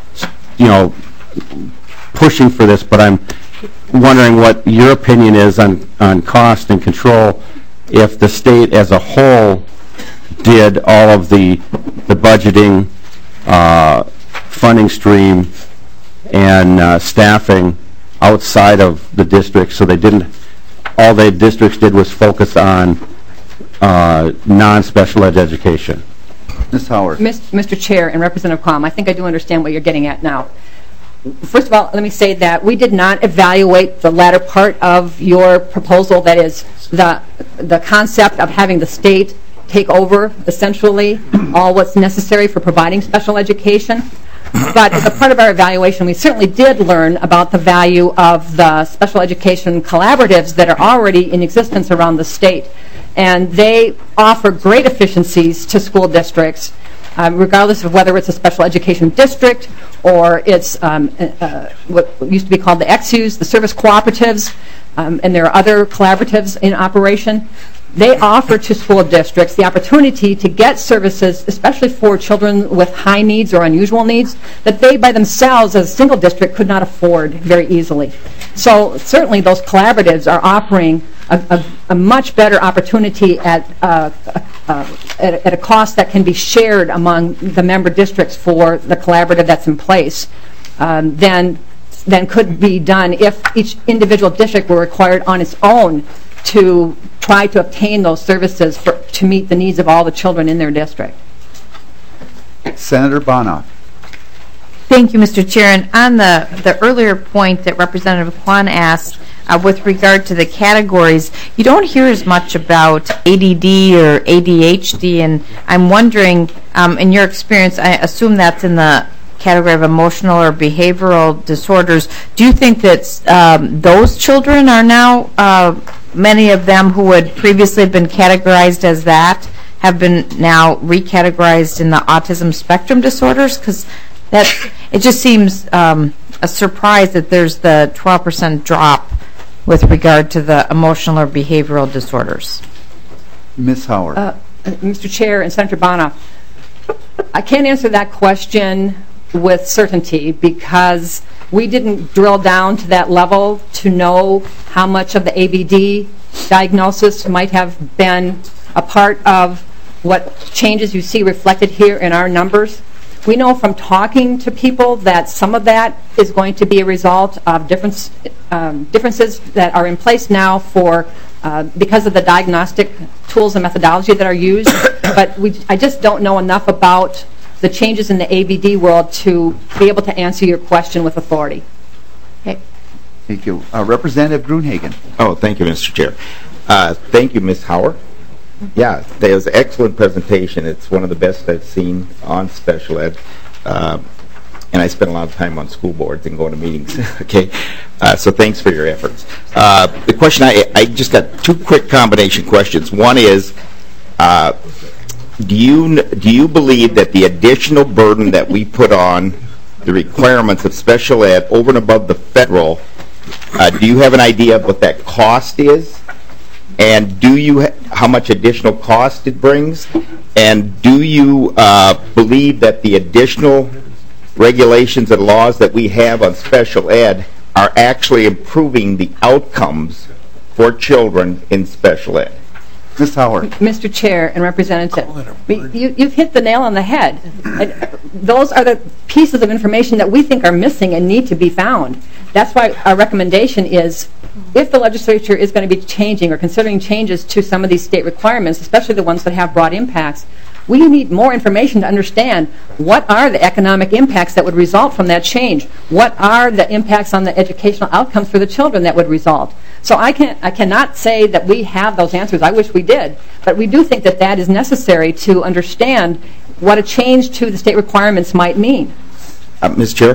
pushing for this, but I'm wondering what your opinion is on cost and control if the state as a whole did all of the budgeting, funding stream, and staffing outside of the district, so they didn't, all the districts did was focus on non-special ed education. Ms. Howard. Mr. Chair and Representative Quam, I think I do understand what you're getting at now. First of all, let me say that we did not evaluate the latter part of your proposal, that is the concept of having the state take over essentially all what's necessary for providing special education. But as a part of our evaluation, we certainly did learn about the value of the special education collaboratives that are already in existence around the state. And they offer great efficiencies to school districts, regardless of whether it's a special education district or it's what used to be called the XUs, the service cooperatives, and there are other collaboratives in operation. They offer to school districts the opportunity to get services, especially for children with high needs or unusual needs, that they by themselves as a single district could not afford very easily. So certainly those collaboratives are offering a much better opportunity at a cost that can be shared among the member districts for the collaborative that's in place than could be done if each individual district were required on its own to try to obtain those services to meet the needs of all the children in their district. Senator Bonoff. Thank you, Mr. Chair. And on the earlier point that Representative Kwan asked with regard to the categories, you don't hear as much about ADD or ADHD, and I'm wondering, in your experience, I assume that's in the category of emotional or behavioral disorders. Do you think that those children are now, many of them who would previously have been categorized as that, have been now recategorized in the autism spectrum disorders? Because it just seems a surprise that there's the 12% drop with regard to the emotional or behavioral disorders. Ms. Howard. Mr. Chair and Senator Bonner, I can't answer that question with certainty because we didn't drill down to that level to know how much of the ABD diagnosis might have been a part of what changes you see reflected here in our numbers. We know from talking to people that some of that is going to be a result of differences that are in place now for because of the diagnostic tools and methodology that are used. But I just don't know enough about the changes in the ABD world to be able to answer your question with authority. Okay. Thank you. Representative Gruenhagen. Oh, thank you, Mr. Chair. Thank you, Ms. Howard. Yeah, that was an excellent presentation. It's one of the best I've seen on special ed. And I spend a lot of time on school boards and going to meetings. Okay, so thanks for your efforts. The question I just got two quick combination questions. One is, do you believe that the additional burden that we put on the requirements of special ed over and above the federal, do you have an idea of what that cost is? And do you how much additional cost it brings? And do you believe that the additional regulations and laws that we have on special ed are actually improving the outcomes for children in special ed? Ms. Howard. Mr. Chair and Representative, you've hit the nail on the head. Those are the pieces of information that we think are missing and need to be found. That's why our recommendation is, if the legislature is going to be changing or considering changes to some of these state requirements, especially the ones that have broad impacts, we need more information to understand what are the economic impacts that would result from that change. What are the impacts on the educational outcomes for the children that would result? So I cannot say that we have those answers. I wish we did. But we do think that that is necessary to understand what a change to the state requirements might mean. Mr. Chair,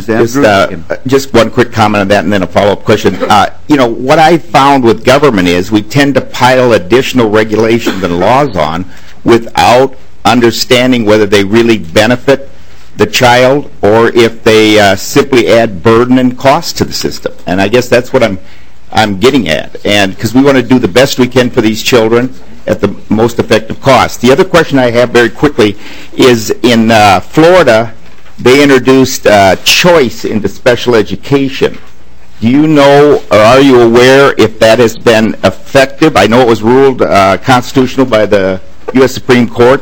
just one quick comment on that and then a follow-up question. What I found with government is we tend to pile additional regulations and laws on without understanding whether they really benefit the child or if they simply add burden and cost to the system. And I guess that's what I'm getting at. And because we want to do the best we can for these children at the most effective cost. The other question I have very quickly is in Florida, they introduced choice into special education. Do you know or are you aware if that has been effective? I know it was ruled constitutional by the U.S. Supreme Court.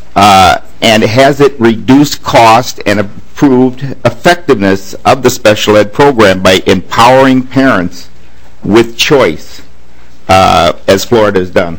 And has it reduced cost and improved effectiveness of the special ed program by empowering parents with choice, as Florida has done?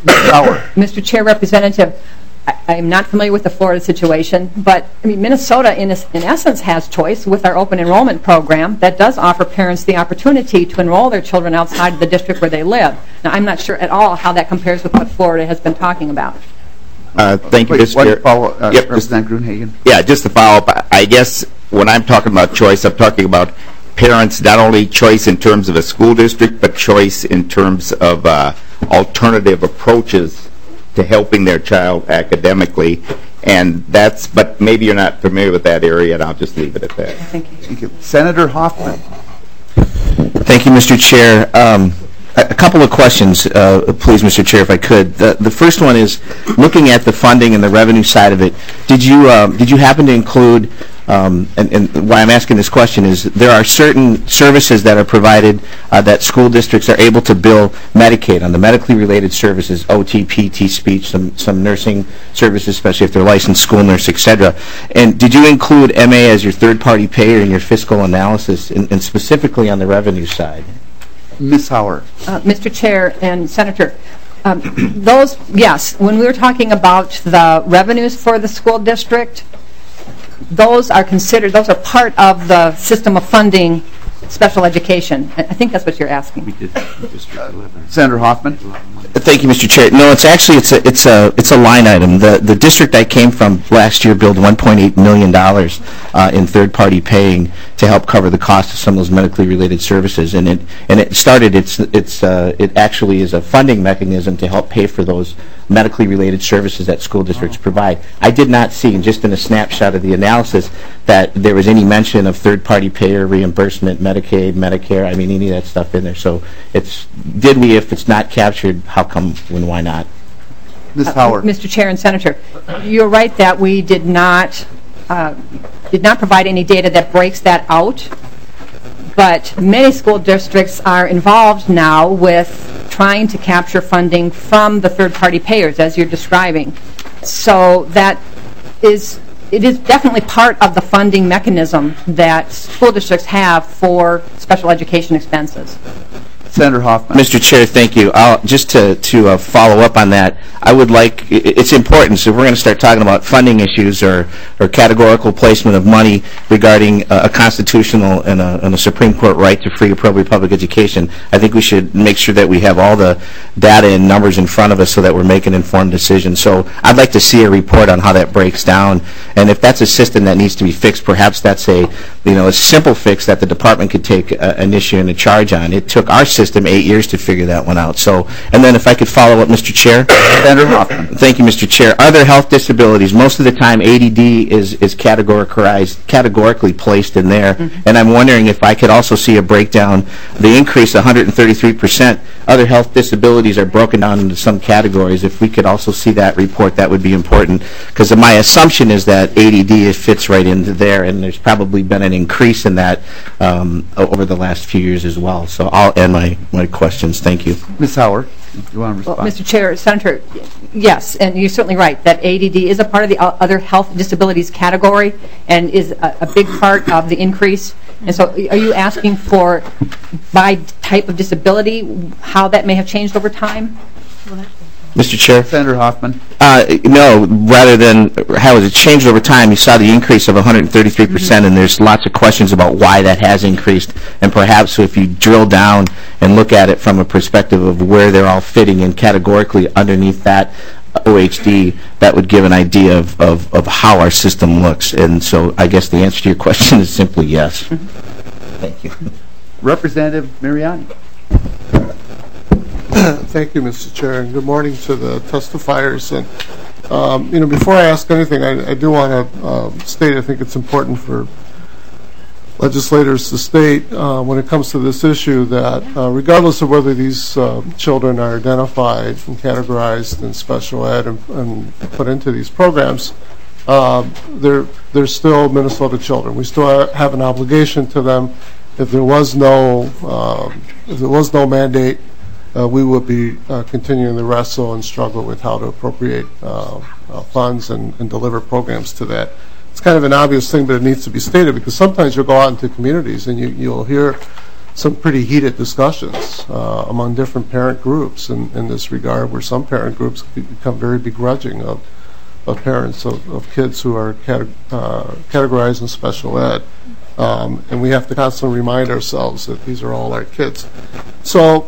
Mr. Chair, Representative, I am not familiar with the Florida situation, but Minnesota, in essence, has choice with our open enrollment program that does offer parents the opportunity to enroll their children outside of the district where they live. Now, I'm not sure at all how that compares with what Florida has been talking about. Thank you, Mr. Chair. Representative Gruenhagen. Yeah, just to follow up, I guess when I'm talking about choice, I'm talking about parents, not only choice in terms of a school district, but choice in terms of alternative approaches to helping their child academically. And but maybe you're not familiar with that area, and I'll just leave it at that. Thank you. Thank you. Senator Hoffman. Thank you, Mr. Chair. A couple of questions, please, Mr. Chair, if I could. The first one is, looking at the funding and the revenue side of it, did you happen to include, and why I'm asking this question is, there are certain services that are provided that school districts are able to bill Medicaid on, the medically related services, OT, PT, speech, some nursing services, especially if they're licensed school nurse, etc. And did you include MA as your third-party payer in your fiscal analysis, and specifically on the revenue side? Ms. Howard. Mr. Chair and Senator, yes, when we were talking about the revenues for the school district, those are part of the system of funding special education. I think that's what you're asking. Senator Hoffman? Thank you, Mr. Chair. No, it's actually it's a line item. The district I came from last year billed $1.8 million in third-party paying to help cover the cost of some of those medically related services, and it started. It actually is a funding mechanism to help pay for those medically related services that school districts provide. I did not see, just in a snapshot of the analysis, that there was any mention of third-party payer reimbursement, Medicaid, Medicare, I mean, any of that stuff in there. So if it's not captured, how come and why not? Ms. Howard. Mr. Chair and Senator, you're right that we did not provide any data that breaks that out, but many school districts are involved now with trying to capture funding from the third-party payers, as you're describing. So it is definitely part of the funding mechanism that school districts have for special education expenses. Senator Hoffman. Mr. Chair, thank you. Just to follow up on that, I would like, it's important, so if we're going to start talking about funding issues or categorical placement of money regarding a constitutional and a Supreme Court right to free appropriate public education, I think we should make sure that we have all the data and numbers in front of us so that we're making informed decisions. So I'd like to see a report on how that breaks down, and if that's a system that needs to be fixed, perhaps that's a simple fix that the department could take an issue and a charge on. It took our system 8 years to figure that one out. So, and then if I could follow up, Mr. Chair. Senator Hoffman. Thank you, Mr. Chair. Other health disabilities, most of the time ADD is categorically placed in there, and I'm wondering if I could also see a breakdown, the increase 133%, other health disabilities are broken down into some categories. If we could also see that report, that would be important, because my assumption is that ADD fits right into there, and there's probably been an increase in that over the last few years as well. So I'll end my questions. Thank you. Ms. Howard, you want to respond? Well, Mr. Chair, Senator, yes, and you're certainly right that ADD is a part of the other health disabilities category and is a big part of the increase. And so are you asking for, by type of disability, how that may have changed over time? Mr. Chair? Senator Hoffman. No, rather than how has it changed over time, you saw the increase of 133%, and there's lots of questions about why that has increased. And perhaps if you drill down and look at it from a perspective of where they're all fitting in categorically underneath that OHD, that would give an idea of how our system looks. And so I guess the answer to your question is simply yes. Thank you. Representative Mariani. Thank you, Mr. Chair, and good morning to the testifiers. And before I ask anything, I do want to state I think it's important for legislators to state when it comes to this issue that regardless of whether these children are identified and categorized in special ed and put into these programs, they're still Minnesota children. We still have an obligation to them. If there was no mandate, we would be continuing to wrestle and struggle with how to appropriate funds and deliver programs to that. It's kind of an obvious thing, but it needs to be stated because sometimes you'll go out into communities and you'll hear some pretty heated discussions among different parent groups in this regard, where some parent groups become very begrudging of parents of kids who are categorized in special ed. And we have to constantly remind ourselves that these are all our kids. So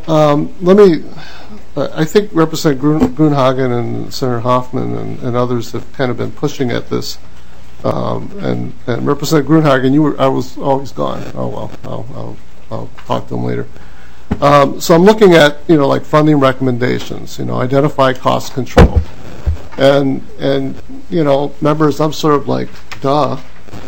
I think Representative Gruenhagen and Senator Hoffman and others have kind of been pushing at this. And Representative Gruenhagen, I was always gone. Oh well, I'll talk to them later. So I'm looking at like funding recommendations. Identify cost control, and members, I'm sort of like duh.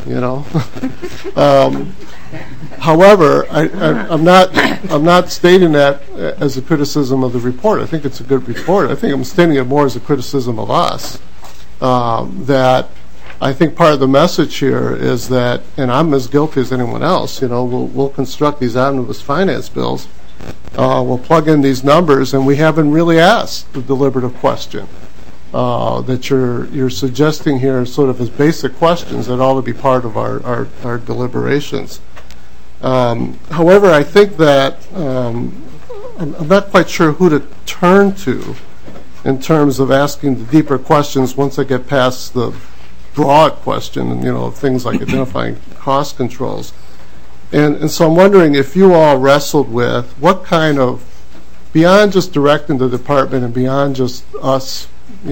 However, I'm not stating that as a criticism of the report. I think it's a good report. I think I'm stating it more as a criticism of us. That I think part of the message here is that, and I'm as guilty as anyone else. We'll construct these omnibus finance bills. We'll plug in these numbers, and we haven't really asked the deliberative question. That you're suggesting here sort of as basic questions that ought to be part of our deliberations. However, I think that I'm not quite sure who to turn to in terms of asking the deeper questions once I get past the broad question, things like identifying cost controls. And so I'm wondering if you all wrestled with what kind of, beyond just directing the department and beyond just us,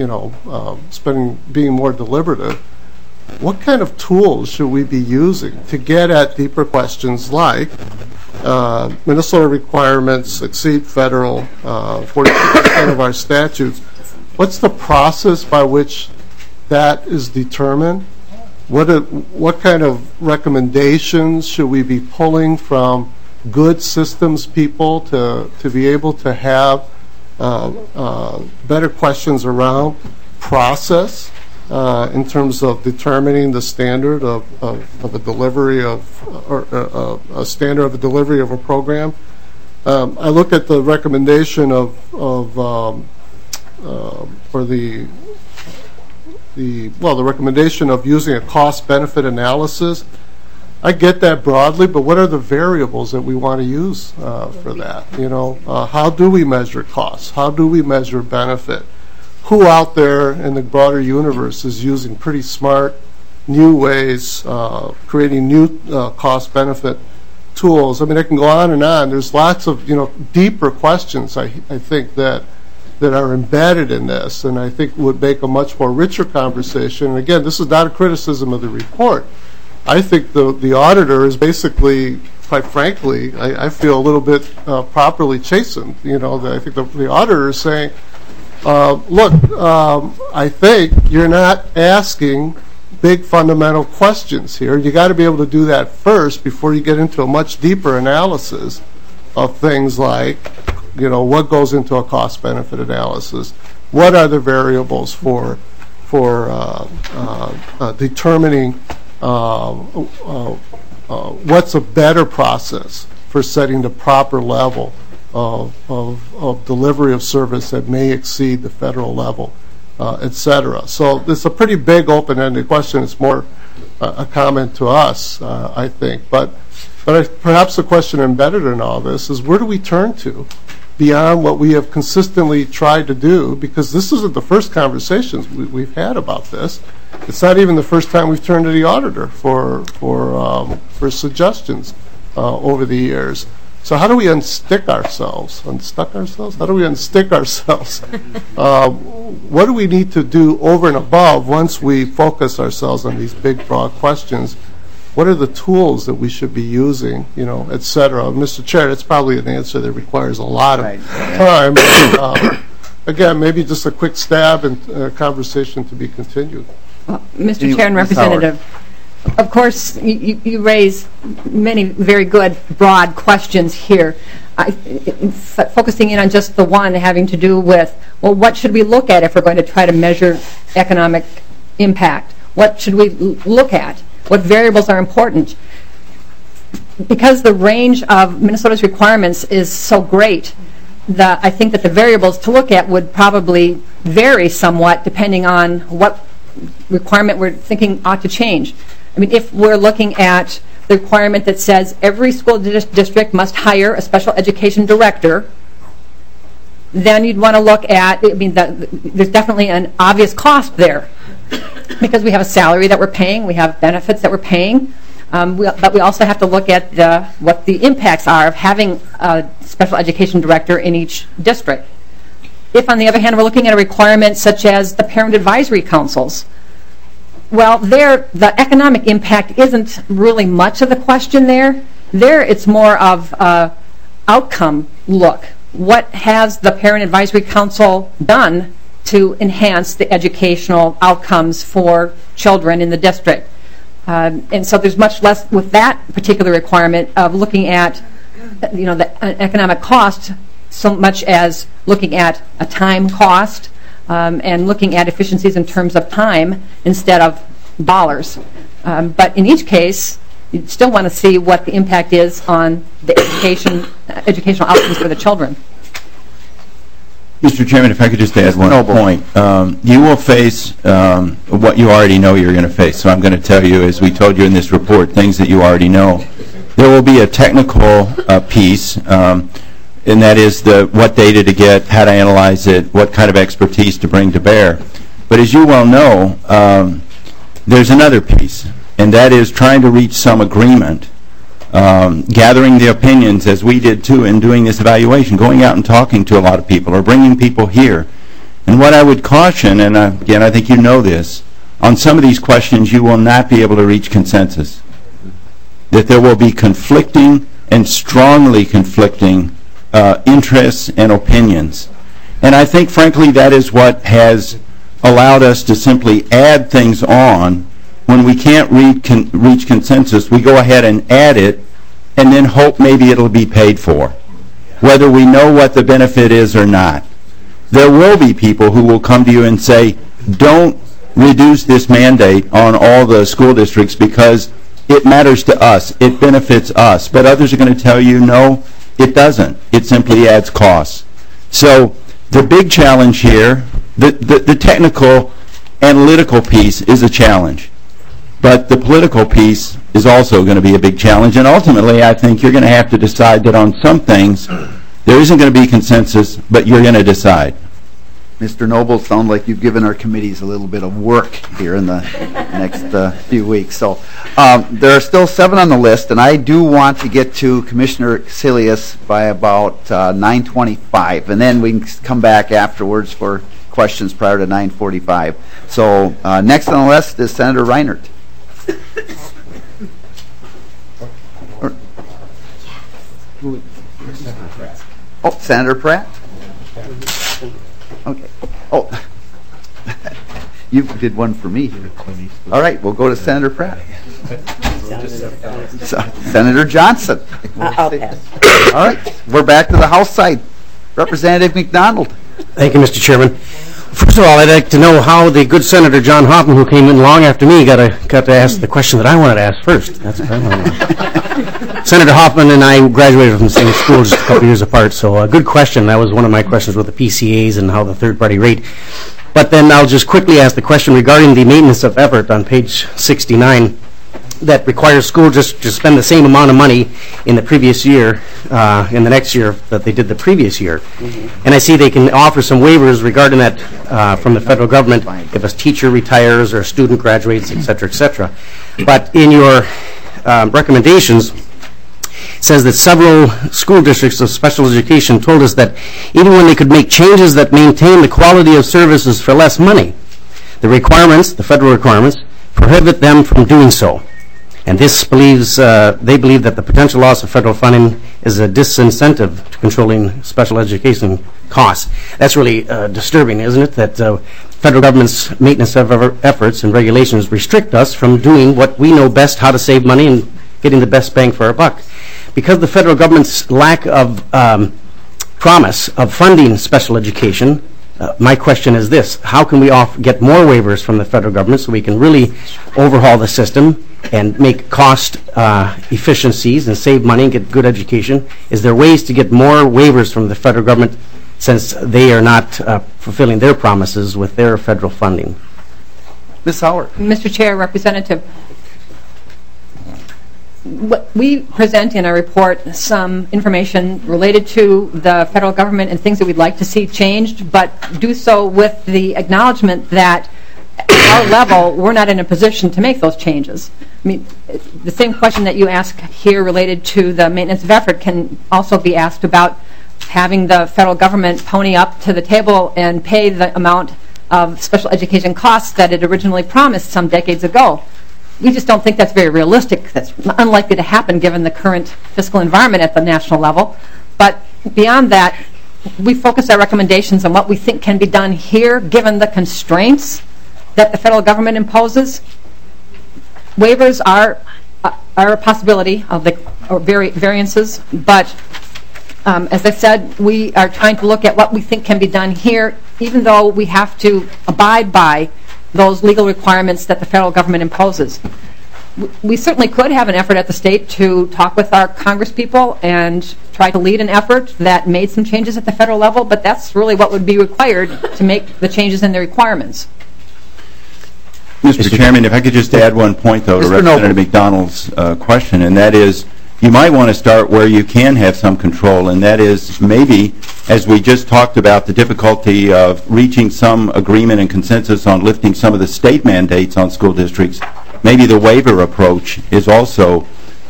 being more deliberative, what kind of tools should we be using to get at deeper questions like Minnesota requirements exceed federal 42% of our statutes? What's the process by which that is determined? What kind of recommendations should we be pulling from good systems people to be able to have better questions around process in terms of determining the standard of a delivery of a standard of a delivery of a program? I look at the recommendation the recommendation of using a cost-benefit analysis. I get that broadly, but what are the variables that we want to use for that? How do we measure costs? How do we measure benefit? Who out there in the broader universe is using pretty smart, new ways, creating new cost-benefit tools? I mean, I can go on and on. There's lots of deeper questions I think that are embedded in this, and I think would make a much more richer conversation. And again, this is not a criticism of the report. I think the auditor is basically, quite frankly, I feel a little bit properly chastened. I think the auditor is saying, look, I think you're not asking big fundamental questions here. You got to be able to do that first before you get into a much deeper analysis of things like, what goes into a cost-benefit analysis? What are the variables for determining what's a better process for setting the proper level of delivery of service that may exceed the federal level, et cetera. So it's a pretty big open-ended question. It's more a comment to us, I think. But perhaps the question embedded in all this is, where do we turn to beyond what we have consistently tried to do? Because this isn't the first conversations we've had about this. It's not even the first time we've turned to the auditor for suggestions over the years. So how do we unstick ourselves? Unstuck ourselves? How do we unstick ourselves? What do we need to do over and above once we focus ourselves on these big, broad questions? What are the tools that we should be using, et cetera? Mr. Chair, that's probably an answer that requires a lot of time. Again, maybe just a quick stab and conversation to be continued. Well, Mr. Chair and Representative, of course, you raise many very good, broad questions here. Focusing in on just the one having to do with, well, what should we look at if we're going to try to measure economic impact? What should we look at? What variables are important? Because the range of Minnesota's requirements is so great, I think that the variables to look at would probably vary somewhat depending on what requirement we're thinking ought to change. I mean, if we're looking at the requirement that says every school district must hire a special education director, then you'd want to look at, there's definitely an obvious cost there because we have a salary that we're paying, we have benefits that we're paying, but we also have to look at what the impacts are of having a special education director in each district. If, on the other hand, we're looking at a requirement such as the parent advisory councils, well, the economic impact isn't really much of the question there. There, it's more of outcome look. What has the Parent Advisory Council done to enhance the educational outcomes for children in the district? And so there's much less with that particular requirement of looking at the economic cost so much as looking at a time cost and looking at efficiencies in terms of time instead of dollars. But in each case, you still want to see what the impact is on the educational outcomes for the children. Mr. Chairman, if I could just add one point. You will face what you already know you're going to face. So I'm going to tell you, as we told you in this report, things that you already know. There will be a technical piece, and that is what data to get, how to analyze it, what kind of expertise to bring to bear. But as you well know, there's another piece, and that is trying to reach some agreement gathering the opinions as we did too in doing this evaluation, going out and talking to a lot of people or bringing people here. And what I would caution, and again, I think you know this, on some of these questions you will not be able to reach consensus. That there will be conflicting and strongly conflicting interests and opinions. And I think, frankly, that is what has allowed us to simply add things on. When we can't reach consensus, we go ahead and add it and then hope maybe it'll be paid for, whether we know what the benefit is or not. There will be people who will come to you and say, don't reduce this mandate on all the school districts because it matters to us, it benefits us. But others are going to tell you, no, it doesn't. It simply adds costs. So the big challenge here, the technical, analytical piece is a challenge. But the political piece is also going to be a big challenge. And ultimately, I think you're going to have to decide that on some things, there isn't going to be consensus, but you're going to decide. Mr. Noble, sounds like you've given our committees a little bit of work here in the next few weeks. So there are still 7 on the list, and I do want to get to Commissioner Cilius by about 9:25, and then we can come back afterwards for questions prior to 9:45. So next on the list is Senator Reinert. Oh, Senator Pratt? Okay. Oh, you did one for me. All right, we'll go to Senator Pratt. Senator Johnson. I'll pass. All right, we're back to the House side. Representative McDonald. Thank you, Mr. Chairman. First of all, I'd like to know how the good Senator John Hoffman, who came in long after me, got to ask the question that I wanted to ask first. That's what I want to know. Senator Hoffman and I graduated from the same school just a couple years apart, so a good question. That was one of my questions with the PCAs and how the third-party rate. But then I'll just quickly ask the question regarding the maintenance of effort on page 69 that requires schools just to spend the same amount of money in the previous year, in the next year that they did the previous year. And I see they can offer some waivers regarding that from the federal government if a teacher retires or a student graduates, et cetera, et cetera. But in your recommendations, it says that several school districts of special education told us that even when they could make changes that maintain the quality of services for less money, the requirements, the federal requirements, prohibit them from doing so. And this they believe that the potential loss of federal funding is a disincentive to controlling special education costs. That's really disturbing, isn't it? That federal government's maintenance of efforts and regulations restrict us from doing what we know best, how to save money and getting the best bang for our buck. Because the federal government's lack of promise of funding special education, my question is this: how can we get more waivers from the federal government so we can really overhaul the system and make cost efficiencies and save money and get good education? Is there ways to get more waivers from the federal government since they are not fulfilling their promises with their federal funding? Ms. Howard. Mr. Chair, Representative, we present in our report some information related to the federal government and things that we'd like to see changed, but do so with the acknowledgement that at our level, we're not in a position to make those changes. I mean, the same question that you ask here related to the maintenance of effort can also be asked about having the federal government pony up to the table and pay the amount of special education costs that it originally promised some decades ago. We just don't think that's very realistic. That's unlikely to happen given the current fiscal environment at the national level. But beyond that, we focus our recommendations on what we think can be done here given the constraints that the federal government imposes. Waivers are a possibility of the variances, but as I said, we are trying to look at what we think can be done here, even though we have to abide by those legal requirements that the federal government imposes. We certainly could have an effort at the state to talk with our congresspeople and try to lead an effort that made some changes at the federal level, but that's really what would be required to make the changes in the requirements. Mr. Chairman, if I could just add one point, though, to Representative McDonald's question, and that is, you might want to start where you can have some control, and that is maybe, as we just talked about, the difficulty of reaching some agreement and consensus on lifting some of the state mandates on school districts, maybe the waiver approach is also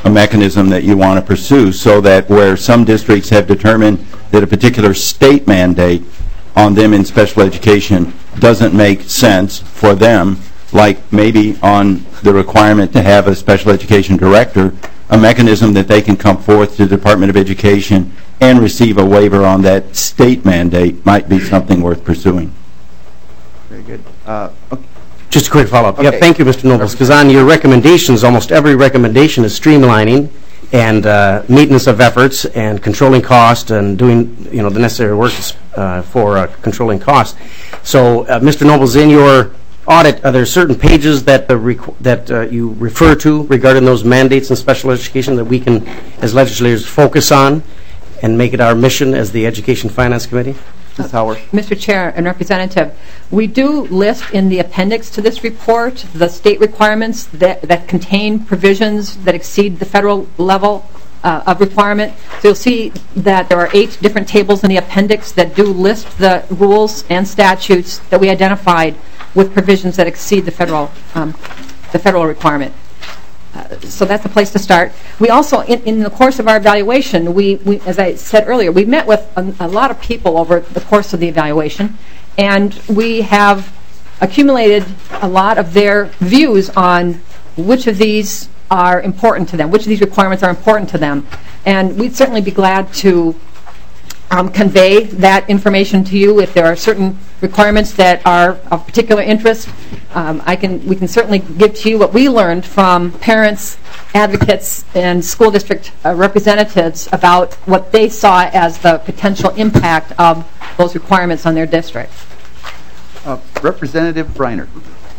a mechanism that you want to pursue, so that where some districts have determined that a particular state mandate on them in special education doesn't make sense for them, like maybe on the requirement to have a special education director, a mechanism that they can come forth to the Department of Education and receive a waiver on that state mandate might be something worth pursuing. Very good. Okay. Just a quick follow-up. Okay. Yeah, thank you, Mr. Nobles, because on your recommendations, almost every recommendation is streamlining and maintenance of efforts and controlling cost and doing, the necessary work for controlling cost. So, Mr. Nobles, in your audit, are there certain pages that you refer to regarding those mandates in special education that we can, as legislators, focus on and make it our mission as the Education Finance Committee? Ms. Howard. Mr. Chair and Representative, we do list in the appendix to this report the state requirements that contain provisions that exceed the federal level of requirement. So you'll see that there are 8 different tables in the appendix that do list the rules and statutes that we identified with provisions that exceed the federal requirement. So that's a place to start. We also, in the course of our evaluation, we as I said earlier, we met with a lot of people over the course of the evaluation, and we have accumulated a lot of their views on which of these are important to them, which of these requirements are important to them. And we'd certainly be glad to convey that information to you if there are certain requirements that are of particular interest. We can certainly give to you what we learned from parents, advocates, and school district representatives about what they saw as the potential impact of those requirements on their district. Representative Reiner.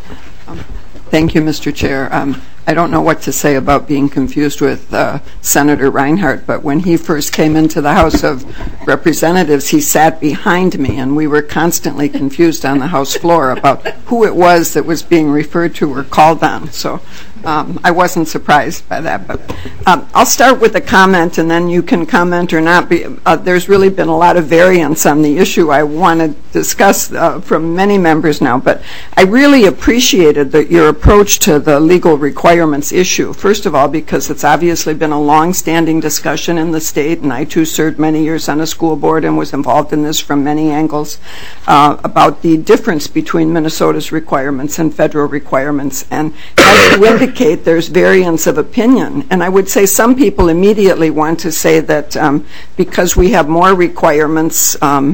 Thank you, Mr. Chair. I don't know what to say about being confused with Senator Reinhardt, but when he first came into the House of Representatives, he sat behind me, and we were constantly confused on the House floor about who it was that was being referred to or called on. So I wasn't surprised by that. But I'll start with a comment, and then you can comment or not. There's really been a lot of variance on the issue I want to discuss from many members now, but I really appreciated your approach to the legal requirements issue. First of all, because it's obviously been a long-standing discussion in the state, and I too served many years on a school board and was involved in this from many angles, about the difference between Minnesota's requirements and federal requirements. And as you indicate, there's variance of opinion. And I would say some people immediately want to say that because we have more requirements,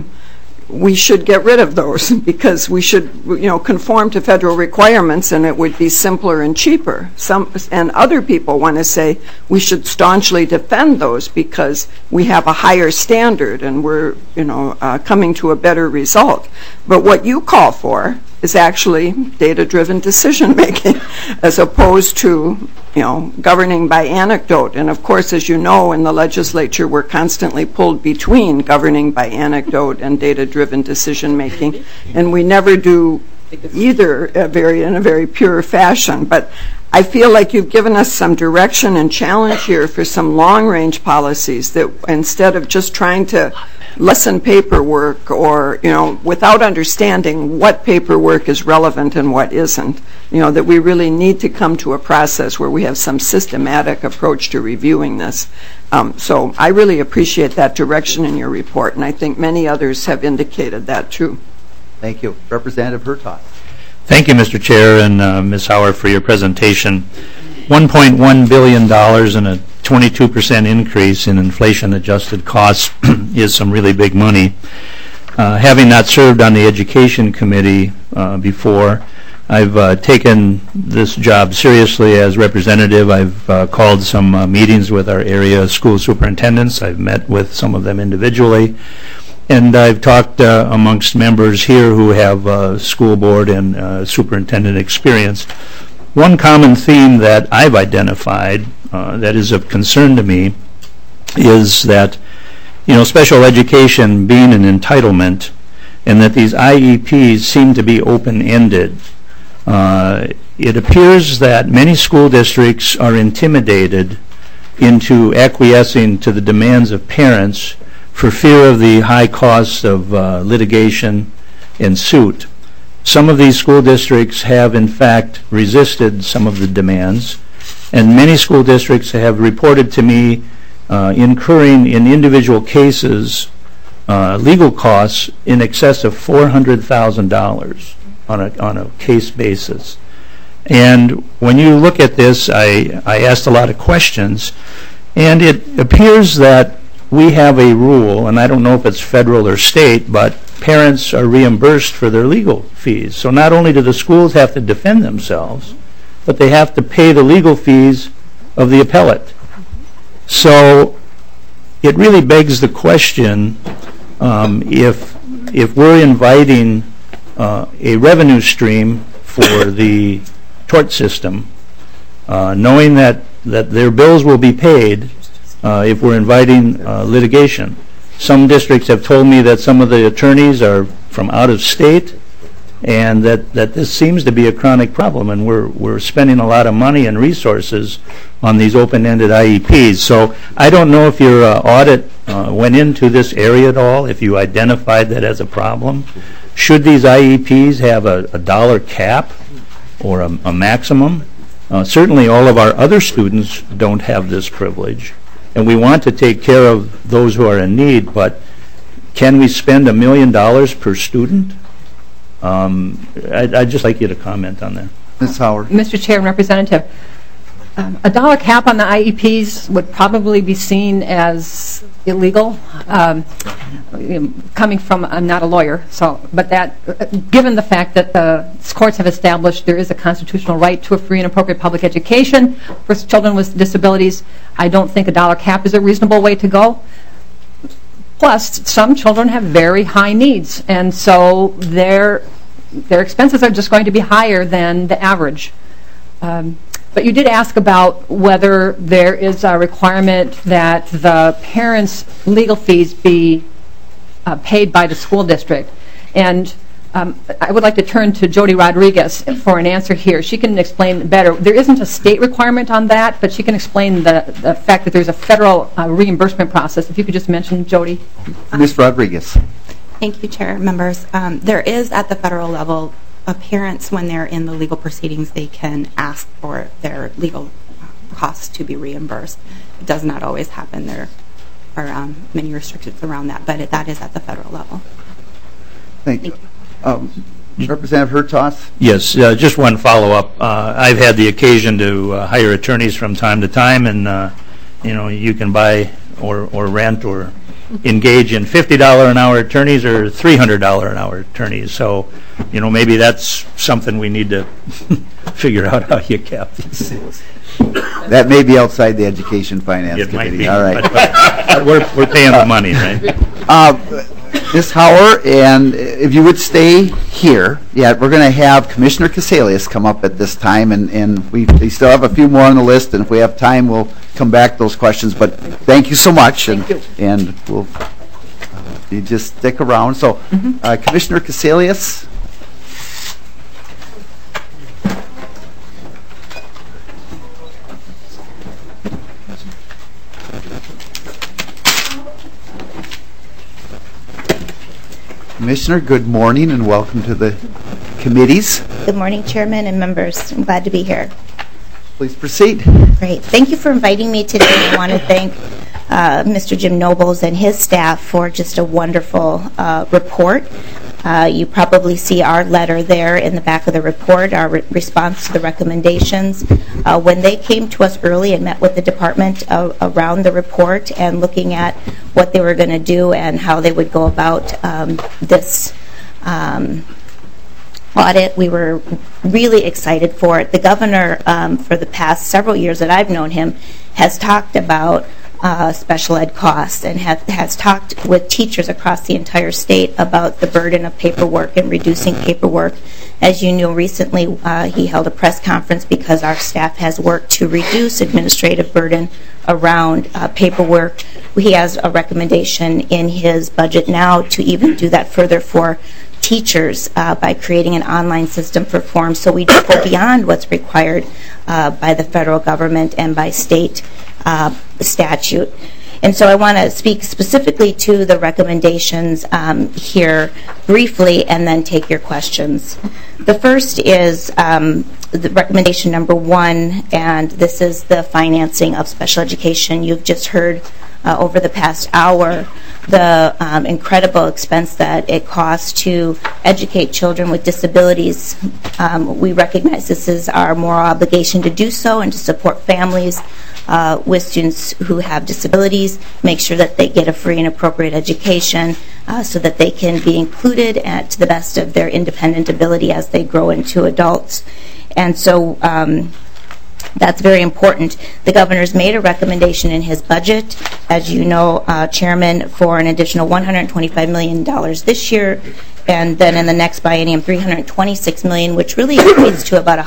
we should get rid of those because we should, conform to federal requirements and it would be simpler and cheaper. And other people want to say we should staunchly defend those because we have a higher standard and we're, coming to a better result. But what you call for is actually data-driven decision-making as opposed to, governing by anecdote. And of course, as you know, in the legislature, we're constantly pulled between governing by anecdote and data-driven decision-making. And we never do either in a very pure fashion. But I feel like you've given us some direction and challenge here for some long-range policies that instead of just trying to lessen paperwork or, without understanding what paperwork is relevant and what isn't, that we really need to come to a process where we have some systematic approach to reviewing this. So I really appreciate that direction in your report, and I think many others have indicated that too. Thank you. Representative Hertaus. Thank you, Mr. Chair, and Ms. Howard for your presentation. $1.1 billion and a 22% increase in inflation-adjusted costs is some really big money. Having not served on the Education Committee before, I've taken this job seriously as representative. I've called some meetings with our area school superintendents. I've met with some of them individually. And I've talked amongst members here who have school board and superintendent experience. One common theme that I've identified that is of concern to me is that, special education being an entitlement and that these IEPs seem to be open-ended. It appears that many school districts are intimidated into acquiescing to the demands of parents for fear of the high costs of litigation and suit. Some of these school districts have, in fact, resisted some of the demands, And many school districts have reported to me incurring in individual cases legal costs in excess of $400,000 on a case basis. And when you look at this, I asked a lot of questions, and it appears that we have a rule, and I don't know if it's federal or state, but parents are reimbursed for their legal fees. So not only do the schools have to defend themselves, but they have to pay the legal fees of the appellate. So it really begs the question, if we're inviting a revenue stream for the tort system, knowing that their bills will be paid if we're inviting litigation. Some districts have told me that some of the attorneys are from out of state, and that this seems to be a chronic problem, and we're spending a lot of money and resources on these open-ended IEPs. So I don't know if your audit went into this area at all, if you identified that as a problem. Should these IEPs have a dollar cap or a maximum? Certainly all of our other students don't have this privilege, and we want to take care of those who are in need, but can we spend $1 million per student? I'd just like you to comment on that. Ms. Howard. Mr. Chair and Representative, a dollar cap on the IEPs would probably be seen as illegal. Coming from, I'm not a lawyer, but that, given the fact that the courts have established there is a constitutional right to a free and appropriate public education for children with disabilities, I don't think a dollar cap is a reasonable way to go. Plus, some children have very high needs, and so their expenses are just going to be higher than the average. But you did ask about whether there is a requirement that the parents' legal fees be paid by the school district. And I would like to turn to Jody Rodriguez for an answer here. She can explain better. There isn't a state requirement on that, but she can explain the fact that there's a federal reimbursement process. If you could just mention, Jody. Ms. Rodriguez. Thank you, Chair, members. There is, at the federal level, parents, when they're in the legal proceedings, they can ask for their legal costs to be reimbursed. It does not always happen. There are many restrictions around that, but that is at the federal level. Thank you. Representative Hertaus? Yes, just one follow-up. I've had the occasion to hire attorneys from time to time, and you can buy or rent or engage in $50 an hour attorneys or $300 an hour attorneys. So, maybe that's something we need to figure out how you cap these things. That may be outside the Education Finance Committee. Might be. All right. But we're paying the money, right? Ms. Hauer, and if you would stay here, we're going to have Commissioner Casalius come up at this time, and we still have a few more on the list, and if we have time, we'll come back to those questions. But thank you so much, and we'll you just stick around. So, Commissioner Casalius. Commissioner, good morning and welcome to the committees. Good morning, Chairman and members. I'm glad to be here. Please proceed. Great. Thank you for inviting me today. I want to thank Mr. Jim Nobles and his staff for just a wonderful report. You probably see our letter there in the back of the report, our response to the recommendations. When they came to us early and met with the department around the report and looking at what they were going to do and how they would go about this audit, we were really excited for it. The governor, for the past several years that I've known him, has talked about special ed costs and has talked with teachers across the entire state about the burden of paperwork and reducing paperwork. As you know, recently he held a press conference because our staff has worked to reduce administrative burden around paperwork. He has a recommendation in his budget now to even do that further for teachers by creating an online system for forms. So we do go beyond what's required by the federal government and by state statute. And so I want to speak specifically to the recommendations here briefly and then take your questions. The first is the recommendation number 1, and this is the financing of special education. You've just heard over the past hour the incredible expense that it costs to educate children with disabilities. We recognize this is our moral obligation to do so and to support families with students who have disabilities, make sure that they get a free and appropriate education so that they can be included to the best of their independent ability as they grow into adults. And so that's very important. The governor's made a recommendation in his budget, as you know, Chairman, for an additional $125 million this year, and then in the next biennium, $326 million, which really equates to about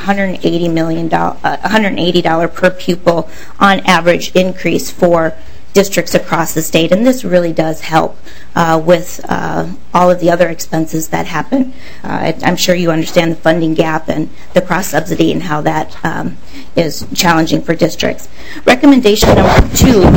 $180 per pupil on average increase for districts across the state, and this really does help with all of the other expenses that happen. I'm sure you understand the funding gap and the cross-subsidy and how that is challenging for districts. Recommendation number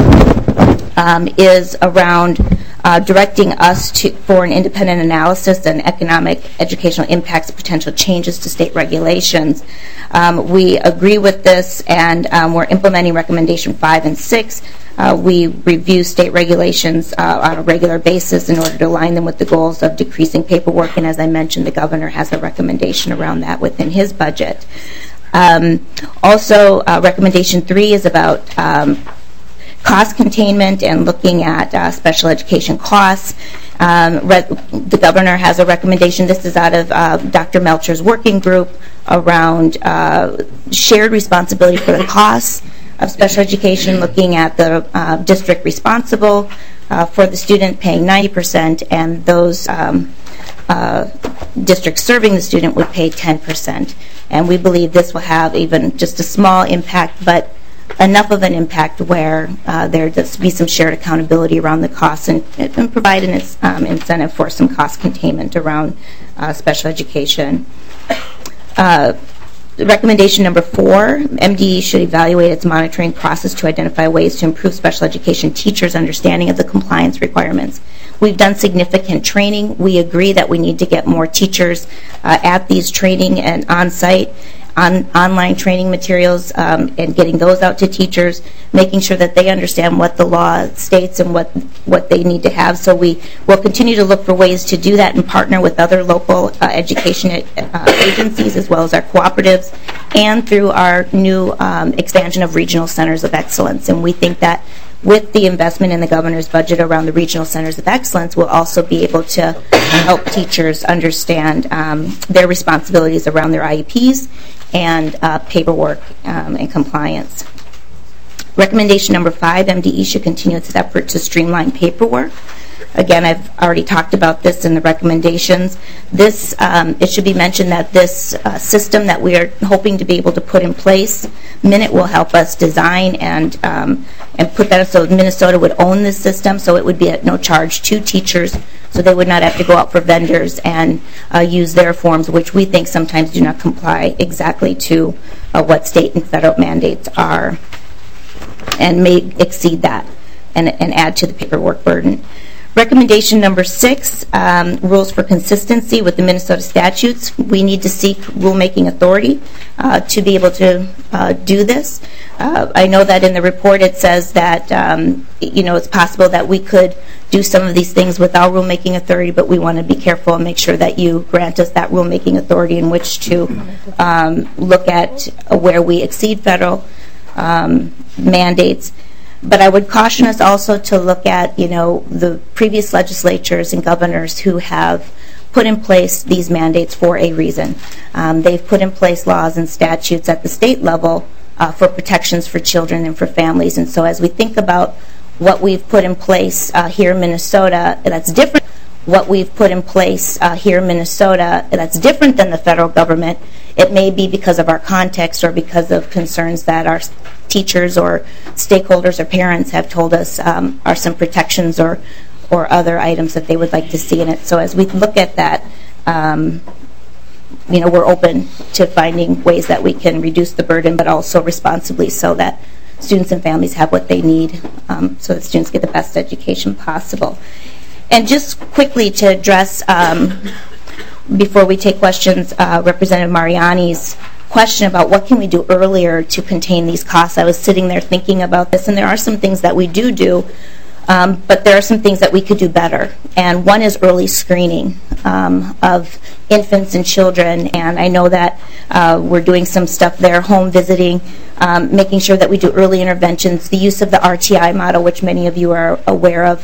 2 is around directing us for an independent analysis and economic educational impacts, potential changes to state regulations. We agree with this, and we're implementing recommendation 5 and 6. We review state regulations on a regular basis in order to align them with the goals of decreasing paperwork, and as I mentioned, the governor has a recommendation around that within his budget. Also, recommendation 3 is about cost containment and looking at special education costs. The governor has a recommendation. This is out of Dr. Melcher's working group around shared responsibility for the costs of special education, looking at the district responsible for the student paying 90%, and those districts serving the student would pay 10%. And we believe this will have even just a small impact, but enough of an impact where there does be some shared accountability around the costs and provide an incentive for some cost containment around special education. Recommendation number 4, MDE should evaluate its monitoring process to identify ways to improve special education teachers' understanding of the compliance requirements. We've done significant training. We agree that we need to get more teachers at these training and on-site, online training materials, and getting those out to teachers, making sure that they understand what the law states and what they need to have. So we will continue to look for ways to do that and partner with other local education agencies as well as our cooperatives and through our new expansion of regional centers of excellence. And we think that with the investment in the governor's budget around the regional centers of excellence, we'll also be able to help teachers understand their responsibilities around their IEPs and paperwork and compliance. Recommendation number 5, MDE should continue its effort to streamline paperwork. Again, I've already talked about this in the recommendations. This, it should be mentioned that this system that we are hoping to be able to put in place, Minute will help us design and put that so Minnesota would own this system, so it would be at no charge to teachers, so they would not have to go out for vendors and use their forms, which we think sometimes do not comply exactly to what state and federal mandates are and may exceed that and add to the paperwork burden. Recommendation number 6, rules for consistency with the Minnesota statutes. We need to seek rulemaking authority to be able to do this. I know that in the report it says that it's possible that we could do some of these things without rulemaking authority, but we want to be careful and make sure that you grant us that rulemaking authority in which to look at where we exceed federal mandates. But I would caution us also to look at, the previous legislatures and governors who have put in place these mandates for a reason. They've put in place laws and statutes at the state level for protections for children and for families. And so as we think about what we've put in place here in Minnesota, that's different. What we've put in place here in Minnesota, that's different than the federal government. It may be because of our context or because of concerns that our teachers or stakeholders or parents have told us are some protections or other items that they would like to see in it. So as we look at that, we're open to finding ways that we can reduce the burden, but also responsibly so that students and families have what they need so that students get the best education possible. And just quickly to address, before we take questions, Representative Mariani's question about what can we do earlier to contain these costs. I was sitting there thinking about this, and there are some things that we do, but there are some things that we could do better. And one is early screening of infants and children, and I know that we're doing some stuff there, home visiting, making sure that we do early interventions, the use of the RTI model, which many of you are aware of,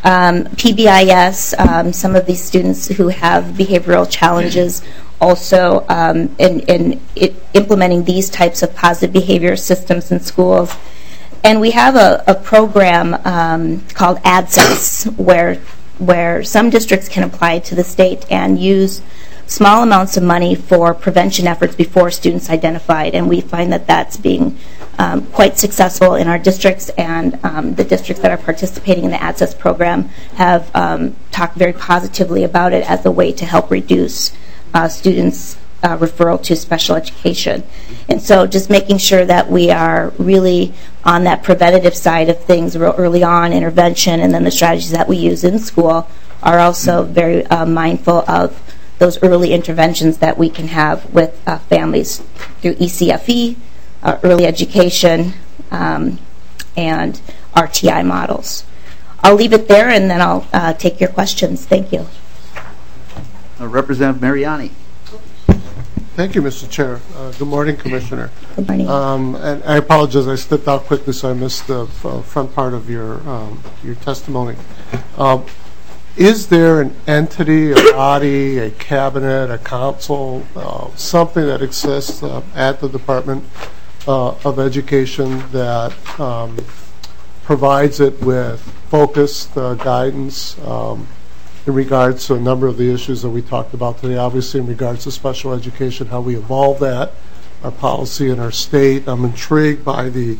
PBIS, some of these students who have behavioral challenges, also in implementing these types of positive behavior systems in schools. And we have a program called ADSES, where some districts can apply to the state and use small amounts of money for prevention efforts before students identified. And we find that that's being quite successful in our districts, and the districts that are participating in the ADSES program have talked very positively about it as a way to help reduce students' referral to special education. And so just making sure that we are really on that preventative side of things real early on, intervention, and then the strategies that we use in school are also very mindful of those early interventions that we can have with families through ECFE, early education, and RTI models. I'll leave it there, and then I'll take your questions. Thank you. Representative Mariani. Thank you, Mr. Chair. Good morning, Commissioner. Good morning. And I apologize, I stepped out quickly, so I missed the front part of your testimony. Is there an entity, a body, a cabinet, a council, something that exists at the Department of Education that provides it with focused guidance in regards to a number of the issues that we talked about today, obviously in regards to special education, how we evolve that, our policy in our state. I'm intrigued by the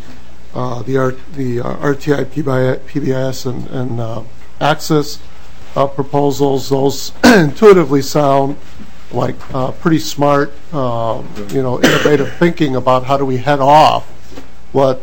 RTI, PBIS, and Access proposals. Those intuitively sound like pretty smart, innovative thinking about how do we head off what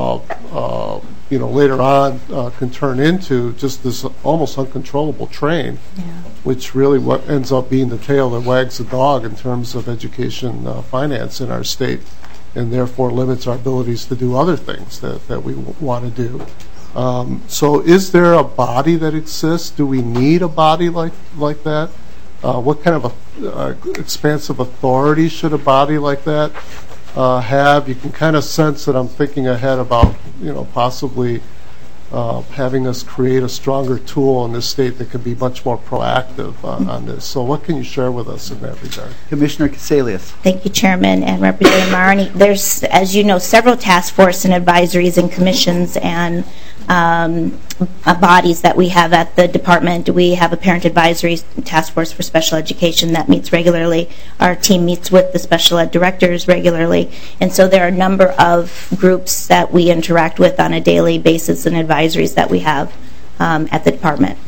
later on can turn into just this almost uncontrollable train, which really what ends up being the tail that wags the dog in terms of education finance in our state, and therefore limits our abilities to do other things that we want to do. So is there a body that exists? Do we need a body like that? What kind of expansive authority should a body like that have? You can kind of sense that I'm thinking ahead about, possibly having us create a stronger tool in this state that could be much more proactive on this. So what can you share with us in that regard? Commissioner Casalius. Thank you, Chairman and Representative Mariani. There's, as you know, several task force and advisories and commissions and bodies that we have at the department. We have a parent advisory task force for special education that meets regularly. Our team meets with the special ed directors regularly. And so there are a number of groups that we interact with on a daily basis and advisories that we have at the department.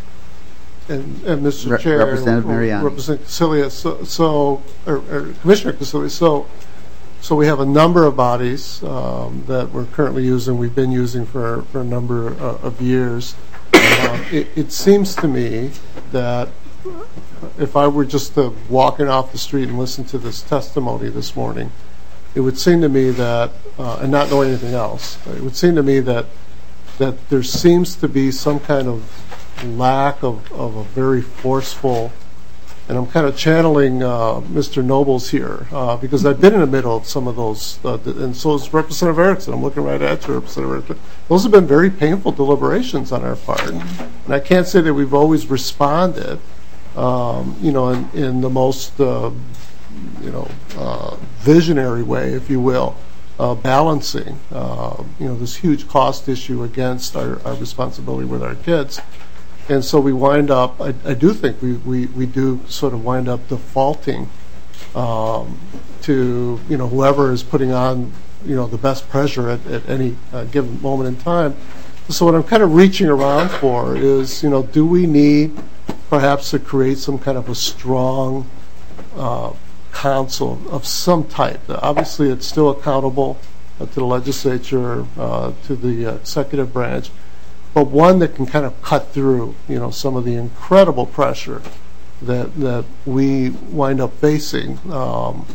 And Mr. Chair, Representative Mariani. Representative Casilius, or Commissioner Casilius, so we have a number of bodies that we're currently using, we've been using for a number of years. It seems to me that if I were just walking off the street and listen to this testimony this morning, it would seem to me that, and not knowing anything else, it would seem to me that there seems to be some kind of lack of a very forceful, and I'm kind of channeling Mr. Nobles here, because I've been in the middle of some of those, and so is Representative Erickson. I'm looking right at you, Representative Erickson. Those have been very painful deliberations on our part, and I can't say that we've always responded, in the most, visionary way, if you will, balancing, this huge cost issue against our responsibility with our kids. And so we wind up, I do think we do sort of wind up defaulting to, whoever is putting on, the best pressure at any given moment in time. So what I'm kind of reaching around for is, do we need perhaps to create some kind of a strong council of some type? Obviously, it's still accountable to the legislature, to the executive branch, but one that can kind of cut through, some of the incredible pressure that we wind up facing,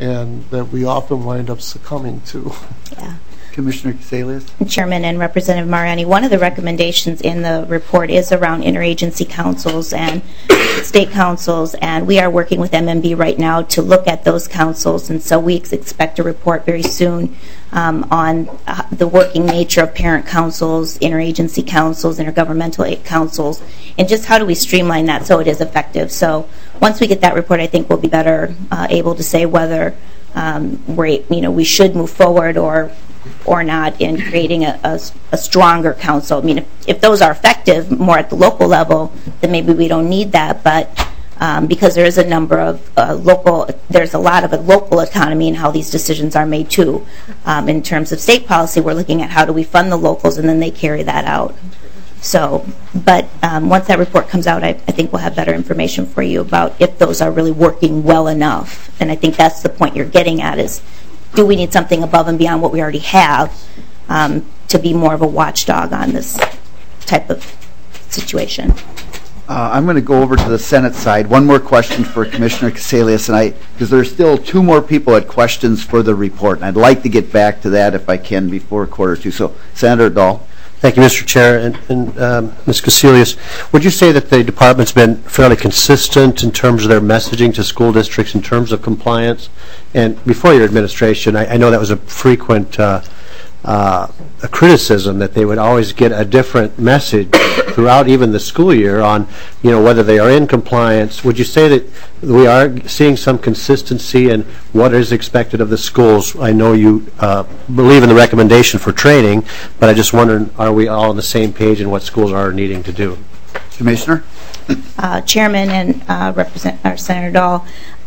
and that we often wind up succumbing to. Yeah. Commissioner Casalius? Chairman and Representative Mariani, one of the recommendations in the report is around interagency councils and state councils, and we are working with MMB right now to look at those councils, and so we expect a report very soon on the working nature of parent councils, interagency councils, intergovernmental councils, and just how do we streamline that so it is effective. So once we get that report, I think we'll be better able to say whether we should move forward or not in creating a stronger council. I mean, if those are effective more at the local level, then maybe we don't need that. But because there is a number of there's a lot of a local autonomy in how these decisions are made too. In terms of state policy, we're looking at how do we fund the locals, and then they carry that out. So, but once that report comes out, I think we'll have better information for you about if those are really working well enough. And I think that's the point you're getting at is, do we need something above and beyond what we already have to be more of a watchdog on this type of situation? I'm going to go over to the Senate side. One more question for Commissioner Casalius, because there's still two more people that had questions for the report, and I'd like to get back to that if I can before 1:45. So, Senator Dahl. Thank you, Mr. Chair. And Ms. Casalius, would you say that the department's been fairly consistent in terms of their messaging to school districts in terms of compliance? And before your administration, I know that was a frequent a criticism that they would always get a different message throughout even the school year on, whether they are in compliance. Would you say that we are seeing some consistency in what is expected of the schools? I know you believe in the recommendation for training, but I just wonder, are we all on the same page in what schools are needing to do? Commissioner? Chairman and Senator Dahl,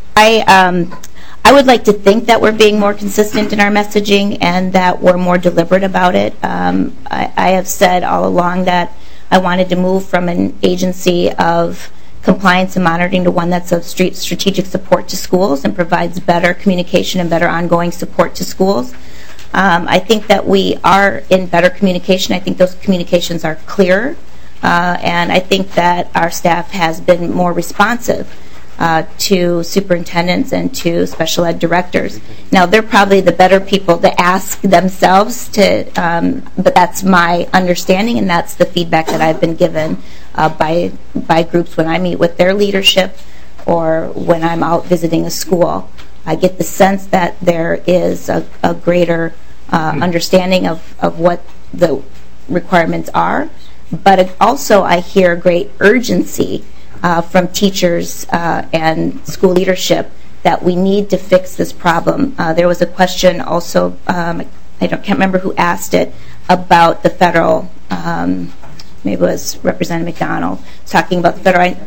I would like to think that we're being more consistent in our messaging and that we're more deliberate about it. I have said all along that I wanted to move from an agency of compliance and monitoring to one that's of strategic support to schools and provides better communication and better ongoing support to schools. I think that we are in better communication. I think those communications are clearer, and I think that our staff has been more responsive to superintendents and to special ed directors. Now, they're probably the better people to ask themselves but that's my understanding, and that's the feedback that I've been given by groups when I meet with their leadership or when I'm out visiting a school. I get the sense that there is a greater understanding of what the requirements are, but also I hear great urgency from teachers and school leadership that we need to fix this problem. There was a question also, I can't remember who asked it, about the federal, maybe it was Representative McDonald, talking about the federal,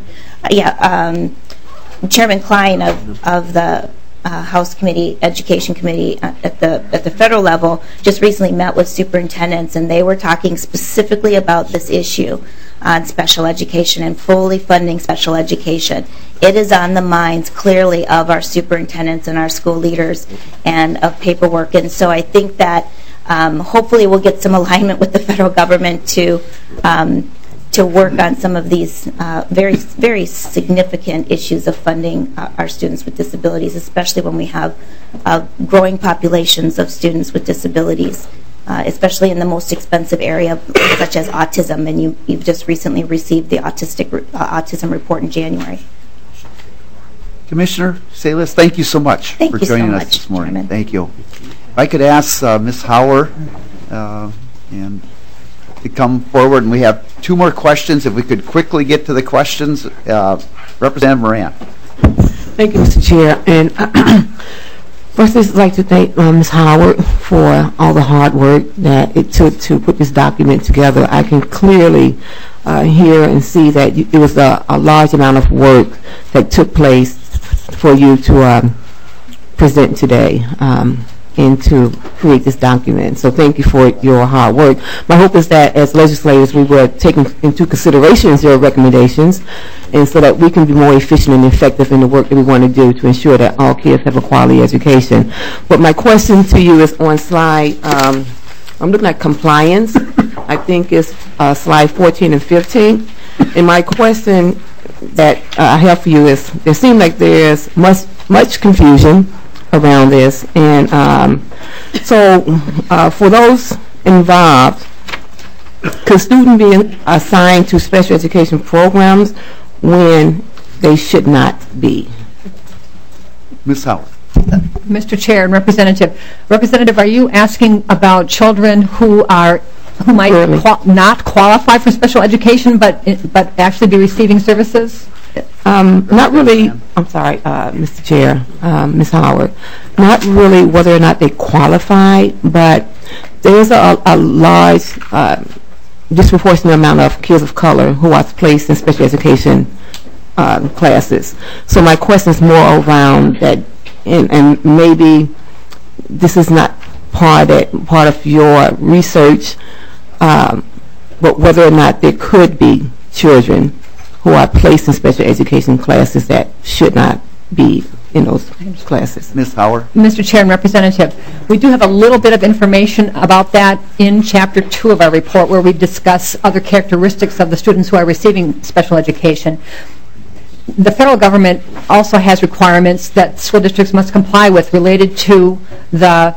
Chairman Klein of the House Committee, Education Committee at the federal level just recently met with superintendents, and they were talking specifically about this issue on special education and fully funding special education. It is on the minds clearly of our superintendents and our school leaders and of paperwork, and so I think that hopefully we'll get some alignment with the federal government to work on some of these very, very significant issues of funding our students with disabilities, especially when we have growing populations of students with disabilities, especially in the most expensive area, such as autism, and you've just recently received the autism report in January. Commissioner Salas, thank you so much for joining us this morning. Chairman. Thank you. If I could ask Ms. Hauer and to come forward, and we have two more questions. If we could quickly get to the questions. Representative Moran. Thank you, Mr. Chair. And first, I'd like to thank Ms. Howard for all the hard work that it took to put this document together. I can clearly hear and see that it was a large amount of work that took place for you to present today and to create this document. So thank you for your hard work. My hope is that as legislators we will take into consideration your recommendations, and so that we can be more efficient and effective in the work that we want to do to ensure that all kids have a quality education. But my question to you is on slide, I'm looking at compliance. I think it's slide 14 and 15. And my question that I have for you is, it seems like there's much confusion around this. And so for those involved, could students be assigned to special education programs when they should not be? Ms. Howard. Mr. Chair and Representative, are you asking about children who might not qualify for special education but actually be receiving services? Not really. I'm sorry, Mr. Chair, Ms. Howard. Not really whether or not they qualify, but there's a large disproportionate amount of kids of color who are placed in special education classes. So my question is more around that, and maybe this is not part of your research, but whether or not there could be children who are placed in special education classes that should not be in those classes. Ms. Howard. Mr. Chair and Representative, we do have a little bit of information about that in Chapter 2 of our report, where we discuss other characteristics of the students who are receiving special education. The federal government also has requirements that school districts must comply with related to the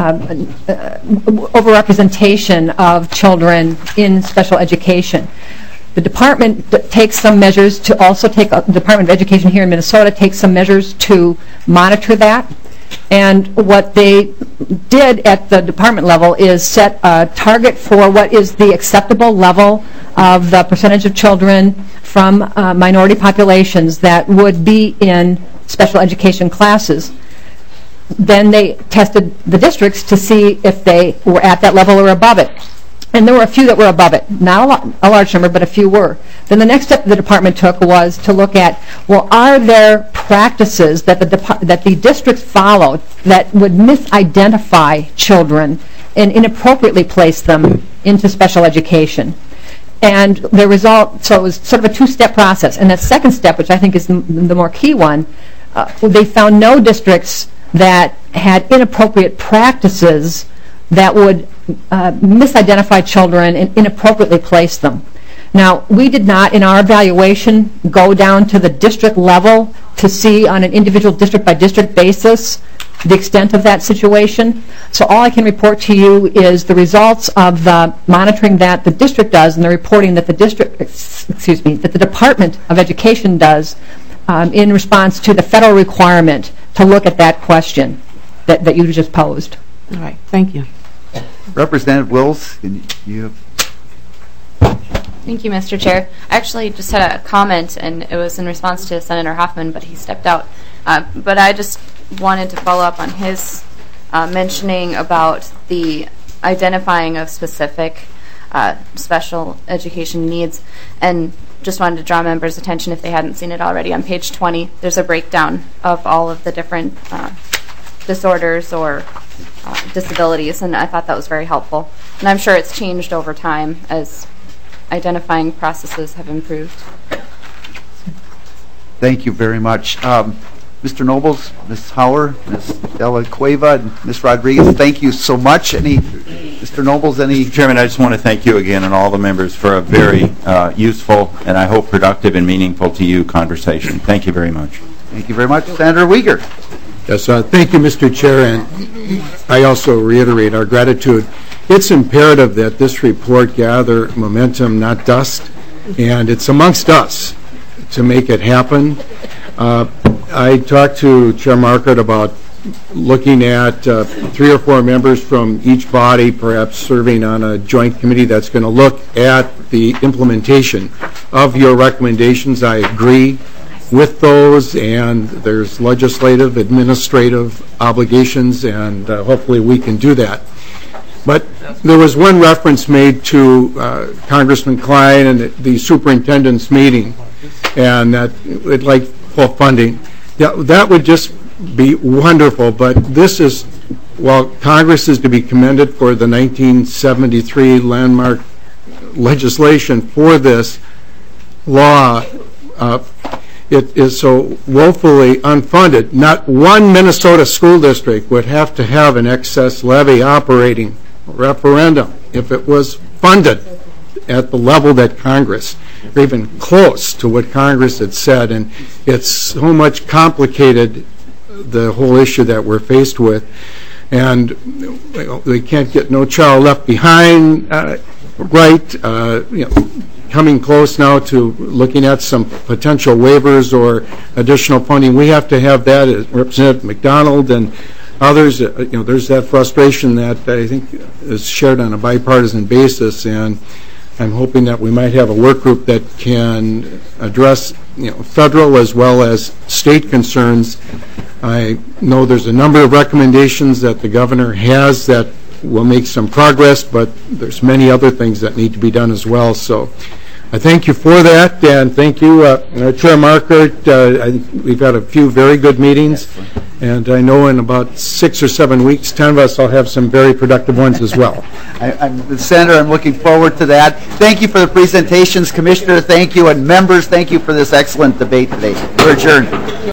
overrepresentation of children in special education. The department takes some measures to also take, the Department of Education here in Minnesota takes some measures to monitor that. And what they did at the department level is set a target for what is the acceptable level of the percentage of children from minority populations that would be in special education classes. Then they tested the districts to see if they were at that level or above it. And there were a few that were above it. Not a large number, but a few were. Then the next step the department took was to look at, well, are there practices that the districts followed that would misidentify children and inappropriately place them into special education? And the result, so it was sort of a two-step process. And that second step, which I think is the more key one, they found no districts that had inappropriate practices that would misidentify children and inappropriately place them. Now, we did not, in our evaluation, go down to the district level to see on an individual district-by-district basis the extent of that situation. So all I can report to you is the results of the monitoring that the district does and the reporting that the that the Department of Education does in response to the federal requirement to look at that question that you just posed. All right, thank you. Representative Wills, you have... Thank you, Mr. Chair. I actually just had a comment, and it was in response to Senator Hoffman, but he stepped out. But I just wanted to follow up on his mentioning about the identifying of specific special education needs, and just wanted to draw members' attention, if they hadn't seen it already, on page 20, there's a breakdown of all of the different disorders or disabilities, and I thought that was very helpful. And I'm sure it's changed over time as identifying processes have improved. Thank you very much. Mr. Nobles, Ms. Howard, Ms. Della Cueva, and Ms. Rodriguez, thank you so much. Mr. Nobles, any... Mr. Chairman, I just want to thank you again and all the members for a very useful and I hope productive and meaningful to you conversation. Thank you very much. Thank you very much. Senator Uyghur. Yes, thank you, Mr. Chair, and I also reiterate our gratitude. It's imperative that this report gather momentum, not dust, and it's amongst us to make it happen. I talked to Chair Marquardt about looking at 3 or 4 members from each body, perhaps serving on a joint committee that's going to look at the implementation of your recommendations. I agree with those, and there's legislative, administrative obligations, and hopefully we can do that. But there was one reference made to Congressman Klein and the superintendent's meeting, and that would like full funding. That would just be wonderful, but this is, while Congress is to be commended for the 1973 landmark legislation for this law, it is so woefully unfunded. Not one Minnesota school district would have to have an excess levy operating referendum if it was funded at the level that Congress, or even close to what Congress had said. And it's so much complicated the whole issue that we're faced with. And they can't get No Child Left Behind coming close now to looking at some potential waivers or additional funding. We have to have that, as Representative McDonald and others, there's that frustration that I think is shared on a bipartisan basis, and I'm hoping that we might have a work group that can address federal as well as state concerns. I know there's a number of recommendations that the governor has that will make some progress, but there's many other things that need to be done as well. So I thank you for that, and thank you, Chair Markert. I think we've had a few very good meetings, and I know in about 6 or 7 weeks, 10 of us will have some very productive ones as well. Senator, I'm looking forward to that. Thank you for the presentations, Commissioner. Thank you, and members, thank you for this excellent debate today. We're adjourned.